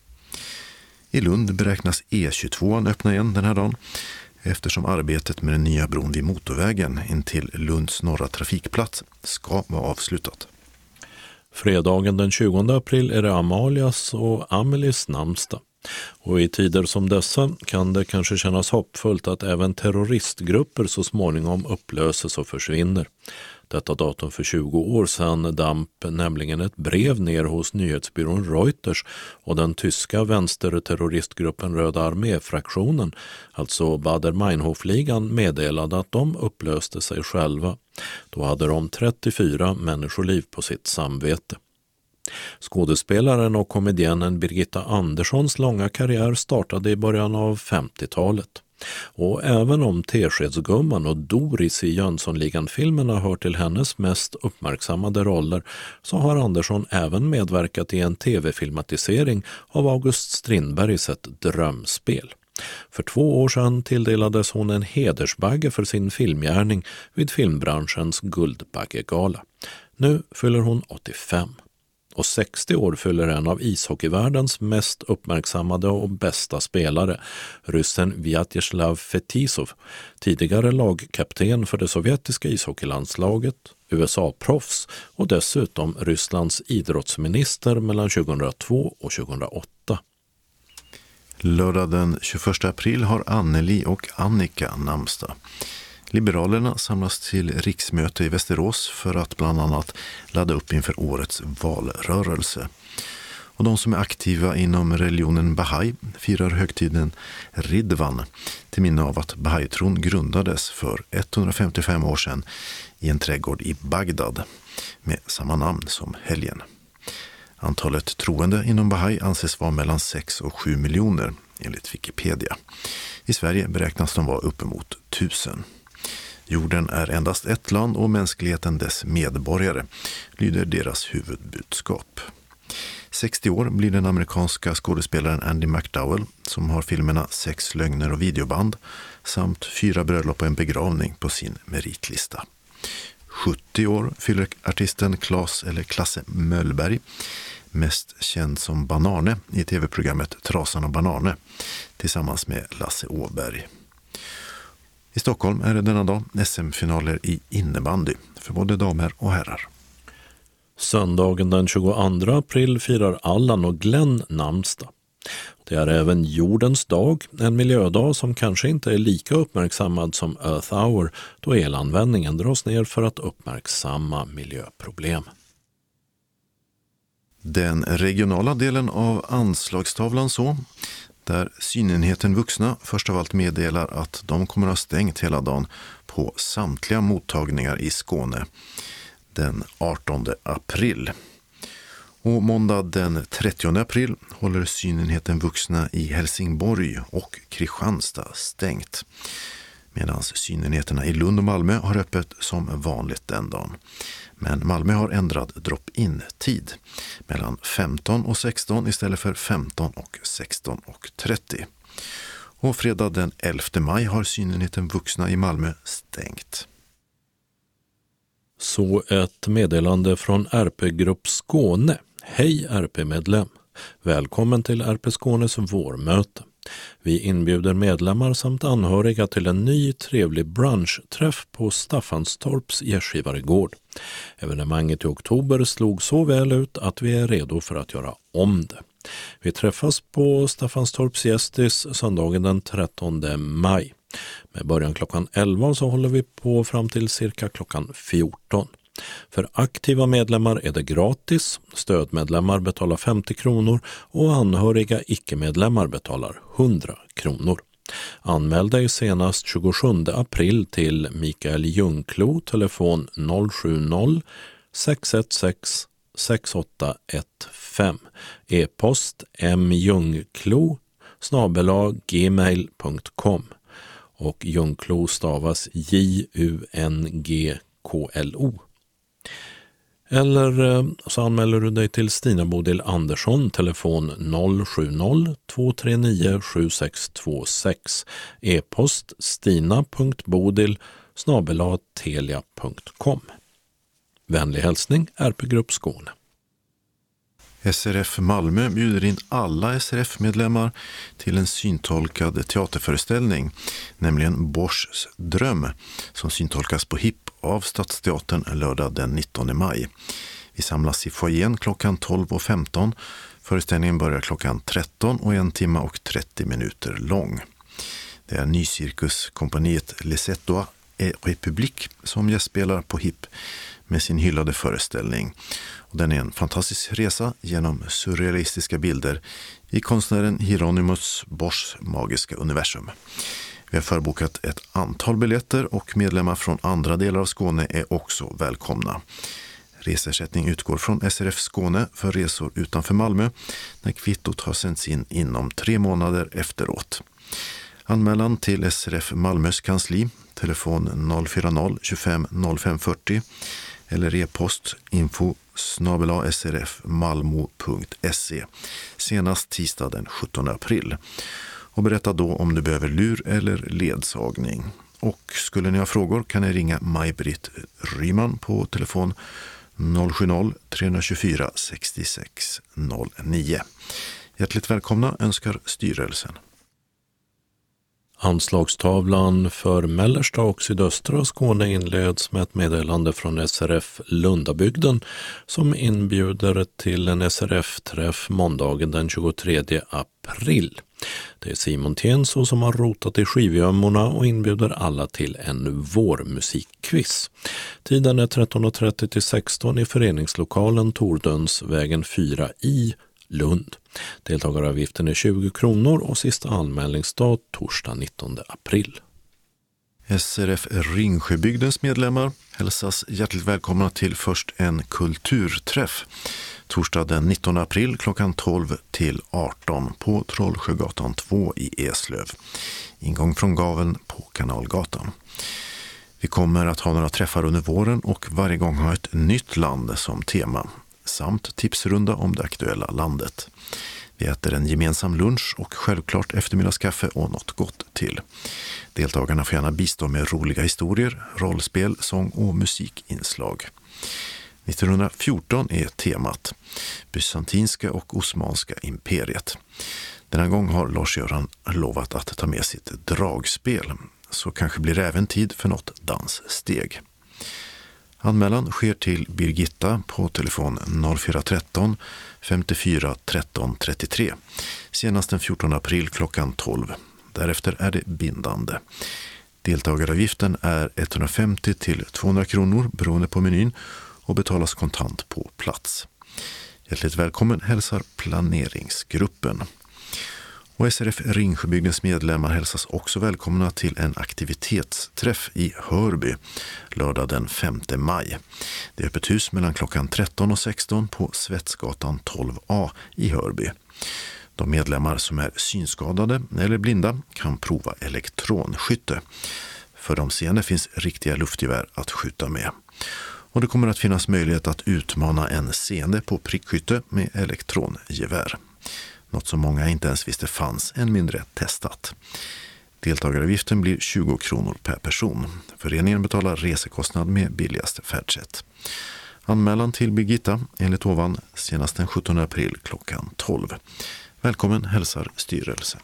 A: I Lund beräknas E22 öppna igen den här dagen eftersom arbetet med den nya bron vid motorvägen intill Lunds norra trafikplats ska vara avslutat.
B: Fredagen den 20 april är det Amalias och Amelies namnsdag. Och i tider som dessa kan det kanske kännas hoppfullt att även terroristgrupper så småningom upplöses och försvinner. Detta datum för 20 år sedan damp nämligen ett brev ner hos nyhetsbyrån Reuters och den tyska vänsterterroristgruppen Röda armé-fraktionen, alltså Baader-Meinhof-ligan, meddelade att de upplöste sig själva. Då hade de 34 människoliv på sitt samvete. Skådespelaren och komedienen Birgitta Anderssons långa karriär startade i början av 50-talet. Och även om Teskedsgumman och Doris i Jönssonligan-filmerna hör till hennes mest uppmärksammade roller så har Andersson även medverkat i en tv-filmatisering av August Strindbergs Ett drömspel. För 2 år sedan tilldelades hon en hedersbagge för sin filmgärning vid filmbranschens Guldbaggegala. Nu fyller hon 85. Och 60 år fyller en av ishockeyvärldens mest uppmärksammade och bästa spelare, ryssen Vyacheslav Fetisov, tidigare lagkapten för det sovjetiska ishockeylandslaget, USA-proffs och dessutom Rysslands idrottsminister mellan 2002 och 2008.
A: Lördag den 21 april har Anneli och Annika namnsdag. Liberalerna samlas till riksmöte i Västerås för att bland annat ladda upp inför årets valrörelse. Och de som är aktiva inom religionen Bahai firar högtiden Ridvan till minne av att Bahai-tron grundades för 155 år sedan i en trädgård i Bagdad med samma namn som helgen. Antalet troende inom Bahai anses vara mellan 6 och 7 miljoner enligt Wikipedia. I Sverige beräknas de vara uppemot 1000. Jorden är endast ett land och mänskligheten dess medborgare, lyder deras huvudbudskap. 60 år blir den amerikanska skådespelaren Andie MacDowell som har filmerna 6 lögner och videoband samt 4 bröllop och en begravning på sin meritlista. 70 år fyller artisten Klasse Möllberg, mest känd som Banarne i tv-programmet Trasan och Banarne tillsammans med Lasse Åberg. I Stockholm är det denna dag SM-finaler i innebandy för både damer och herrar.
B: Söndagen den 22 april firar Allan och Glenn namnsdag. Det är även jordens dag, en miljödag som kanske inte är lika uppmärksammad som Earth Hour då elanvändningen dras ner för att uppmärksamma miljöproblem.
A: Den regionala delen av anslagstavlan så, där synenheten vuxna först av allt meddelar att de kommer att ha stängt hela dagen på samtliga mottagningar i Skåne den 18 april. Och måndag den 30 april håller synenheten vuxna i Helsingborg och Kristianstad stängt. Medan synenheterna i Lund och Malmö har öppet som vanligt den dagen. Men Malmö har ändrat drop-in-tid mellan 15 och 16 istället för 15 och 16 och 30. Och fredag den 11 maj har synenheten vuxna i Malmö stängt.
B: Så ett meddelande från RP-grupp Skåne. Hej RP-medlem! Välkommen till RP Skånes vårmöte. Vi inbjuder medlemmar samt anhöriga till en ny trevlig brunchträff på Staffanstorps gästgivaregård. Evenemanget i oktober slog så väl ut att vi är redo för att göra om det. Vi träffas på Staffanstorps gästis söndagen den 13 maj. Med början klockan 11 så håller vi på fram till cirka klockan 14. För aktiva medlemmar är det gratis, stödmedlemmar betalar 50 kronor och anhöriga icke-medlemmar betalar 100 kronor. Anmäl dig senast 27 april till Mikael Ljungklo, telefon 070 616 6815, e-post mjungklo@gmail.com och Ljungklo stavas Jungklo. Eller så anmäler du dig till Stina Bodil Andersson, telefon 070-239-7626, e-post stina.bodil@telia.com. Vänlig hälsning, RP-grupp Skåne.
A: SRF Malmö bjuder in alla SRF-medlemmar till en syntolkad teaterföreställning, nämligen Boschs dröm, som syntolkas på HIP av Stadsteatern lördag den 19 maj. Vi samlas i foajén klockan 12.15. Föreställningen börjar klockan 13 och 1 timme och 30 minuter lång. Det är Nycirkuskompaniet Les Etoiles et République som gästspelar på HIP med sin hyllade föreställning. Och den är en fantastisk resa genom surrealistiska bilder i konstnären Hieronymus Boschs magiska universum. Vi har förbokat ett antal biljetter och medlemmar från andra delar av Skåne är också välkomna. Resersättning utgår från SRF Skåne för resor utanför Malmö när kvittot har sänts in inom 3 månader efteråt. Anmälan till SRF Malmös kansli, telefon 040-25 0540 eller e-post info@srfmalmo.se senast tisdag den 17 april. och berätta då om du behöver lur eller ledsagning. Och skulle ni ha frågor kan ni ringa Maj-Britt Ryman på telefon 070-324 66 09. Hjärtligt välkomna önskar styrelsen.
B: Anslagstavlan för mellersta och sydöstra Skåne inleds med ett meddelande från SRF Lundabygden som inbjuder till en SRF-träff måndagen den 23 april. Det är Simon Tienso som har rotat i skivgömmorna och inbjuder alla till en vårmusikquiz. Tiden är 13.30 till 16 i föreningslokalen Tordönsvägen 4 i Lund. Deltagaravgiften är 20 kronor och sista anmälningsdag torsdag 19 april.
A: SRF Ringsjöbygdens medlemmar hälsas hjärtligt välkomna till först en kulturträff. Torsdag den 19 april klockan 12 till 18 på Trollsjögatan 2 i Eslöv. Ingång från gaveln på Kanalgatan. Vi kommer att ha några träffar under våren och varje gång ha ett nytt land som tema. Samt tipsrunda om det aktuella landet. Vi äter en gemensam lunch och självklart eftermiddagskaffe och något gott till. Deltagarna får gärna bistå med roliga historier, rollspel, sång och musikinslag. 1914 är temat. Bysantinska och osmanska imperiet. Denna gång har Lars-Göran lovat att ta med sitt dragspel. Så kanske blir det även tid för något danssteg. Anmälan sker till Birgitta på telefon 0413 54 13 33. Senast den 14 april klockan 12. Därefter är det bindande. Deltagaravgiften är 150 till 200 kronor beroende på menyn och betalas kontant på plats. Hjärtligt välkommen hälsar planeringsgruppen. Och SRF Ringsjöbygdens medlemmar hälsas också välkomna till en aktivitetsträff i Hörby lördag den 5 maj. Det är öppet hus mellan klockan 13 och 16 på Svetsgatan 12A i Hörby. De medlemmar som är synskadade eller blinda kan prova elektronskytte. För de seende finns riktiga luftgevär att skjuta med. Och det kommer att finnas möjlighet att utmana en seende på prickskytte med elektrongevär. Något som många inte ens visste fanns, än mindre testat. Deltagaravgiften blir 20 kronor per person. Föreningen betalar resekostnad med billigaste färdsätt. Anmälan till Birgitta enligt ovan senast den 17 april klockan 12. Välkommen hälsar styrelsen.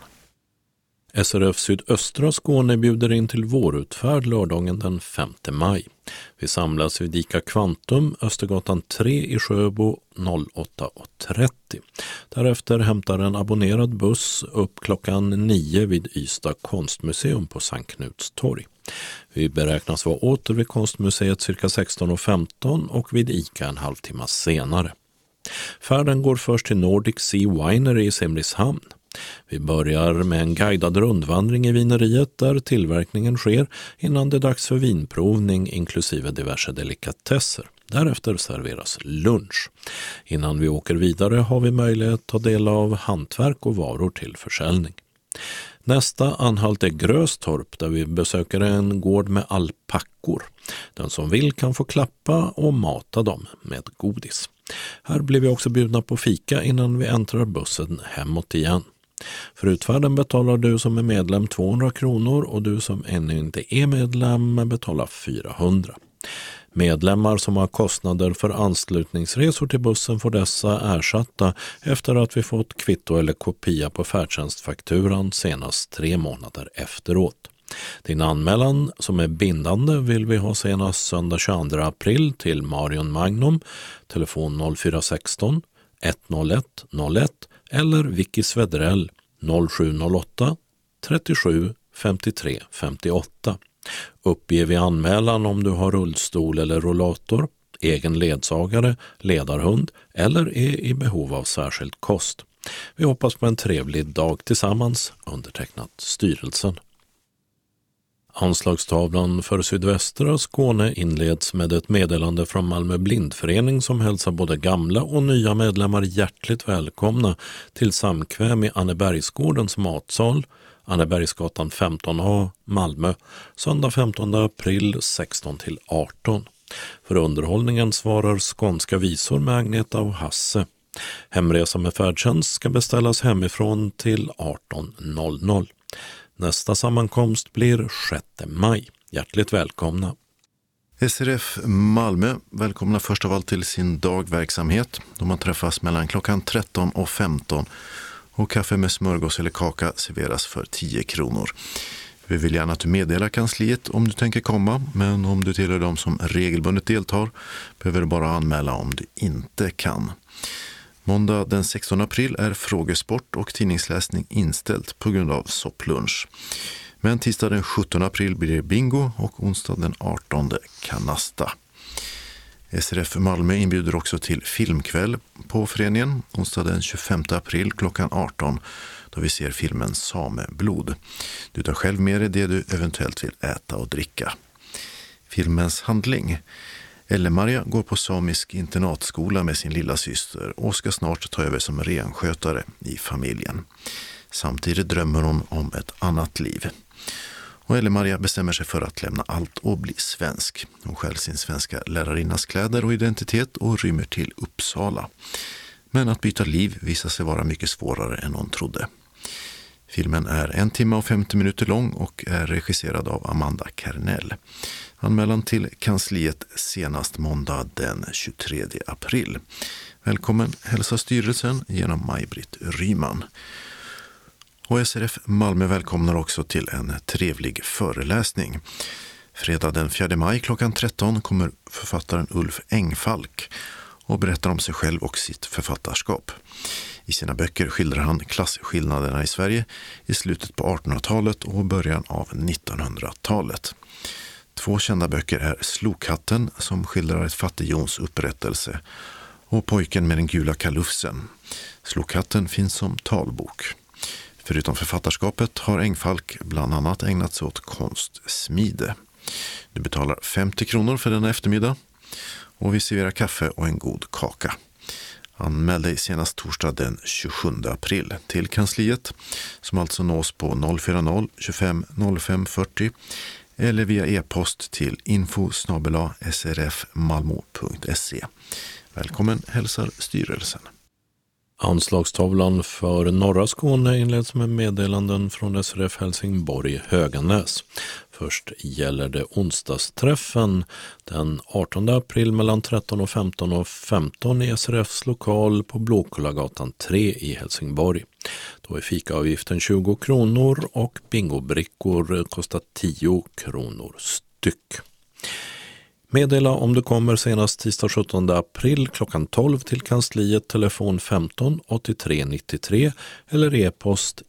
B: SRF Sydöstra Skåne bjuder in till vårutfärd lördagen den 5 maj. Vi samlas vid Ica Kvantum, Östergatan 3 i Sjöbo 08.30. Därefter hämtar en abonnerad buss upp klockan 9 vid Ystad konstmuseum på Sankt Knuts torg. Vi beräknas vara åter vid konstmuseet cirka 16.15 och vid Ica en halvtimme senare. Färden går först till Nordic Sea Winery i Simrishamn. Vi börjar med en guidad rundvandring i vineriet där tillverkningen sker innan det är dags för vinprovning inklusive diverse delikatesser. Därefter serveras lunch. Innan vi åker vidare har vi möjlighet att ta del av hantverk och varor till försäljning. Nästa anhalt är Gröstorp där vi besöker en gård med alpackor. Den som vill kan få klappa och mata dem med godis. Här blir vi också bjudna på fika innan vi äntrar bussen hemåt igen. För utfärden betalar du som är medlem 200 kronor och du som ännu inte är medlem betalar 400. Medlemmar som har kostnader för anslutningsresor till bussen får dessa ersatta efter att vi fått kvitto eller kopia på färdtjänstfakturan senast 3 månader efteråt. Din anmälan som är bindande vill vi ha senast söndag 22 april till Marion Magnum, telefon 0416 101 01 eller Vicky Svedrell 0708 37 53 58. Uppge vid anmälan om du har rullstol eller rollator, egen ledsagare, ledarhund eller är i behov av särskild kost. Vi hoppas på en trevlig dag tillsammans, undertecknat styrelsen. Anslagstavlan för sydvästra Skåne inleds med ett meddelande från Malmö blindförening som hälsar både gamla och nya medlemmar hjärtligt välkomna till samkväm i Annebergsgårdens matsal, Annebergsgatan 15A, Malmö, söndag 15 april 16-18. För underhållningen svarar skånska visor med Agneta och Hasse. Hemresa med färdtjänst ska beställas hemifrån till 18.00. Nästa sammankomst blir 6 maj. Hjärtligt välkomna!
A: SRF Malmö välkomnar först av allt till sin dagverksamhet. De man träffas mellan klockan 13 och 15 och kaffe med smörgås eller kaka serveras för 10 kronor. Vi vill gärna att du meddelar kansliet om du tänker komma, men om du tillhör de som regelbundet deltar behöver du bara anmäla om du inte kan. Måndag den 16 april är frågesport och tidningsläsning inställt på grund av sopplunch. Men tisdag den 17 april blir det bingo och onsdag den 18 kanasta. SRF Malmö inbjuder också till filmkväll på föreningen onsdag den 25 april klockan 18 då vi ser filmen Sameblod. Du tar själv med dig det du eventuellt vill äta och dricka. Filmens handling. Elle-Maria går på samisk internatskola med sin lilla syster och ska snart ta över som renskötare i familjen. Samtidigt drömmer hon om ett annat liv. Och Elle-Maria bestämmer sig för att lämna allt och bli svensk. Hon stjäl sin svenska lärarinnas kläder och identitet och rymmer till Uppsala. Men att byta liv visar sig vara mycket svårare än hon trodde. Filmen är 1 timme och 50 minuter lång och är regisserad av Amanda Kernell. Anmälan till kansliet senast måndag den 23 april. Välkommen hälsa styrelsen genom Maj-Britt Ryman. Och SRF Malmö välkomnar också till en trevlig föreläsning. Fredag den 4 maj klockan 13 kommer författaren Ulf Engfalk och berättar om sig själv och sitt författarskap. I sina böcker skildrar han klasskillnaderna i Sverige i slutet på 1800-talet och början av 1900-talet. 2 kända böcker är Slokhatten som skildrar ett fattigjons upprättelse och Pojken med den gula kalufsen. Slokhatten finns som talbok. Förutom författarskapet har Engfalk bland annat ägnat sig åt konstsmide. Du betalar 50 kronor för denna eftermiddag och vi serverar kaffe och en god kaka. Anmäl dig senast torsdag den 27 april till kansliet som alltså nås på 040 25 05 40 eller via e-post till info@srfmalmo.se. Välkommen hälsar styrelsen.
B: Anslagstavlan för norra Skåne inleds med meddelanden från SRF Helsingborg Höganäs. Först gäller det onsdagsträffen den 18 april mellan 13 och 15 och 15 i SRFs lokal på Blåkullagatan 3 i Helsingborg. Då är fikaavgiften 20 kronor och bingobrickor kostar 10 kronor styck. Meddela om du kommer senast tisdag 17 april klockan 12 till kansliet telefon 15 83 93 eller e-post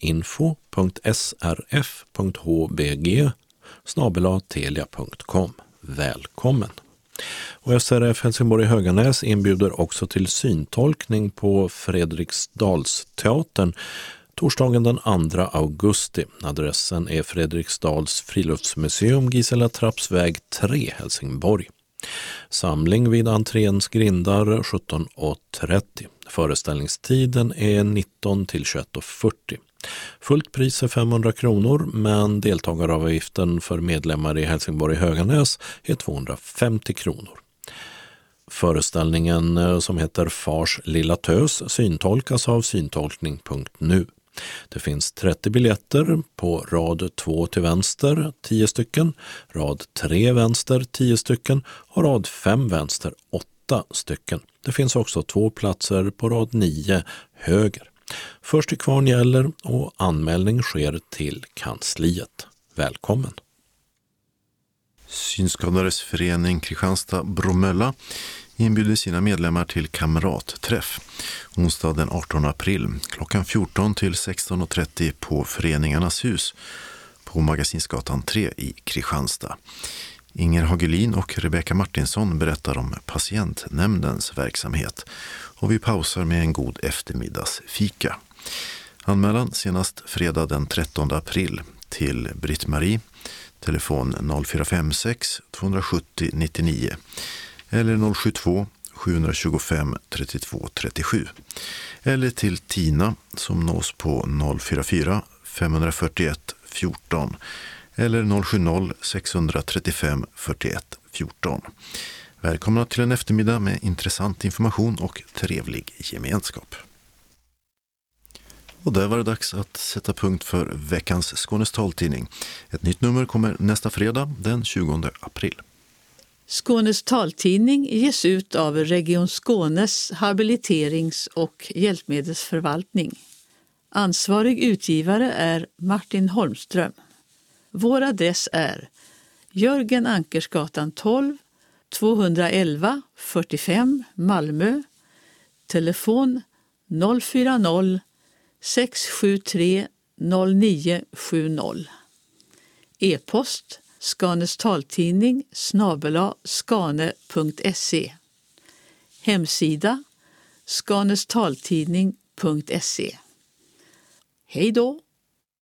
B: info.srf.hbg@telia.com. Välkommen! Och SRF Helsingborg Höganäs inbjuder också till syntolkning på Fredriksdalsteatern torsdagen den 2 augusti. Adressen är Fredriksdals friluftsmuseum, Gisela Trappsväg 3, Helsingborg. Samling vid entréns grindar 17:30. Föreställningstiden är 19 till 21:40. Fullt pris är 500 kronor men deltagaravgiften för medlemmar i Helsingborg Höganäs är 250 kronor. Föreställningen som heter Fars lilla tös syntolkas av syntolkning.nu. Det finns 30 biljetter på rad 2 till vänster 10 stycken, rad 3 vänster 10 stycken och rad 5 vänster 8 stycken. Det finns också 2 platser på rad 9 höger. Först till kvarn gäller och anmälning sker till kansliet. Välkommen!
A: Synskadades förening Kristianstad-Bromölla inbjuder sina medlemmar till kamratträff onsdag den 18 april klockan 14 till 16:30 på Föreningarnas hus på Magasinsgatan 3 i Kristianstad. Inger Hagelin och Rebecka Martinsson berättar om patientnämndens verksamhet och vi pausar med en god eftermiddagsfika. Anmälan senast fredag den 13 april till Britt-Marie, telefon 0456 270 99 eller 072 725 32 37 eller till Tina som nås på 044 541 14 eller 070 635 41 14. Välkomna till en eftermiddag med intressant information och trevlig gemenskap. Och där var det dags att sätta punkt för veckans Skånes taltidning. Ett nytt nummer kommer nästa fredag den 20 april.
L: Skånes taltidning ges ut av Region Skånes habiliterings- och hjälpmedelsförvaltning. Ansvarig utgivare är Martin Holmström. Vår adress är Jörgen Ankersgatan 12, 211 45 Malmö. Telefon 040 673 0970. E-post Skånes taltidning @skane.se. Hemsida skånestaltidning.se. Hej då!